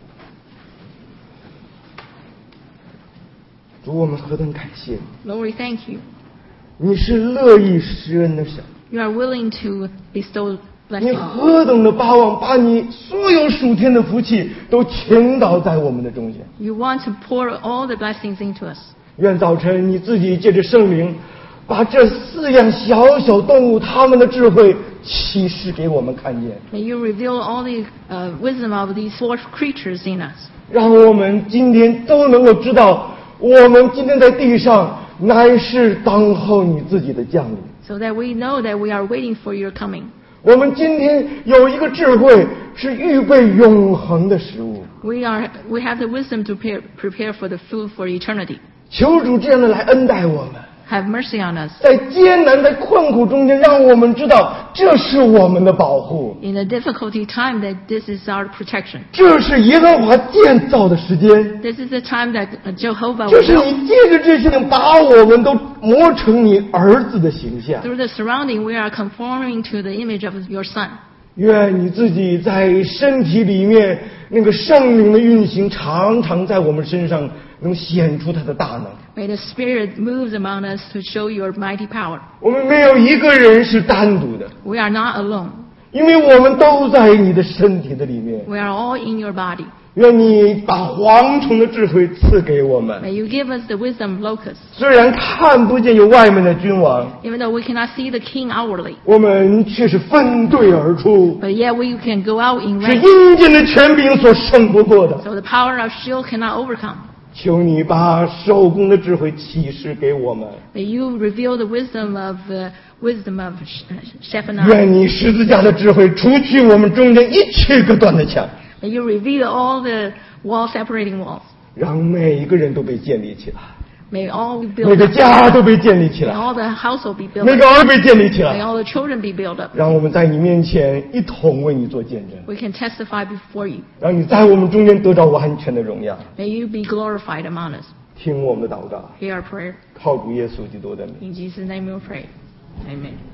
主，我们何等感谢你！ Lord, we thank you. 你是乐意施恩的神， You are willing to bestow 你 blessings. 何等的巴望，把你所有属天的福气都倾倒在我们的中间。 You want to pour all the blessings into us. 愿早晨你自己借着圣灵，把这4样小小动物它们的智慧启示给我们看见， May you reveal all the wisdom of these 4 creatures in us. 让我们今天都能够知道，我们今天在地上乃是等候你自己的降临。 So that we know that we are waiting for your coming. 我们今天有一个智慧，是预备永恒的食物。 We have the wisdom to prepare for the food for eternity. 求主这样的来恩待我们， Have mercy on us. 在艰难、在困苦中间，让我们知道这是我们的保护， In a difficulty time, that this is our protection. 这是耶和华建造的时间， This is the time that Jehovah 这 will 是 build. 你借着这些人把我们都磨成你儿子的形象。 Through the surrounding, we are conforming to the image of your Son. 愿你自己在身体里面那个圣灵的运行，常常在我们身上能显出他的大能。 May the Spirit move among us to show your mighty power. 我们没有一个人是单独的， We are not alone. 因为我们都在你的身体的里面。 We are all in your body. 愿你把蝗虫的智慧赐给我们。 May you give us the wisdom of locusts. 虽然看不见有外面的君王， Even though we cannot see the king outwardly, 我们却是分队而出， but yet we can go out in 是 rank. 阴间的权柄所胜不过的。 So the power of shield cannot overcome. 求你把手工的智慧启示给我们。 May you reveal the wisdom of Shephanah. 愿你十字架的智慧除去我们中间一切隔断的墙， May you reveal all the separating walls. 让每一个人都被建立起来， May all be 每 built 个 up. 家都被建立起 May 来， all the household be built 每个 up. 儿被建立起 May 来， all the children be built up. 让我们在你面前一同为你做见证， We can testify before you. 让你在我们中间得到完全的荣耀。 May you be glorified among us. 听我们的祷告， Hear our prayer. 靠主耶稣基督的名。 In Jesus' name we pray. Amen.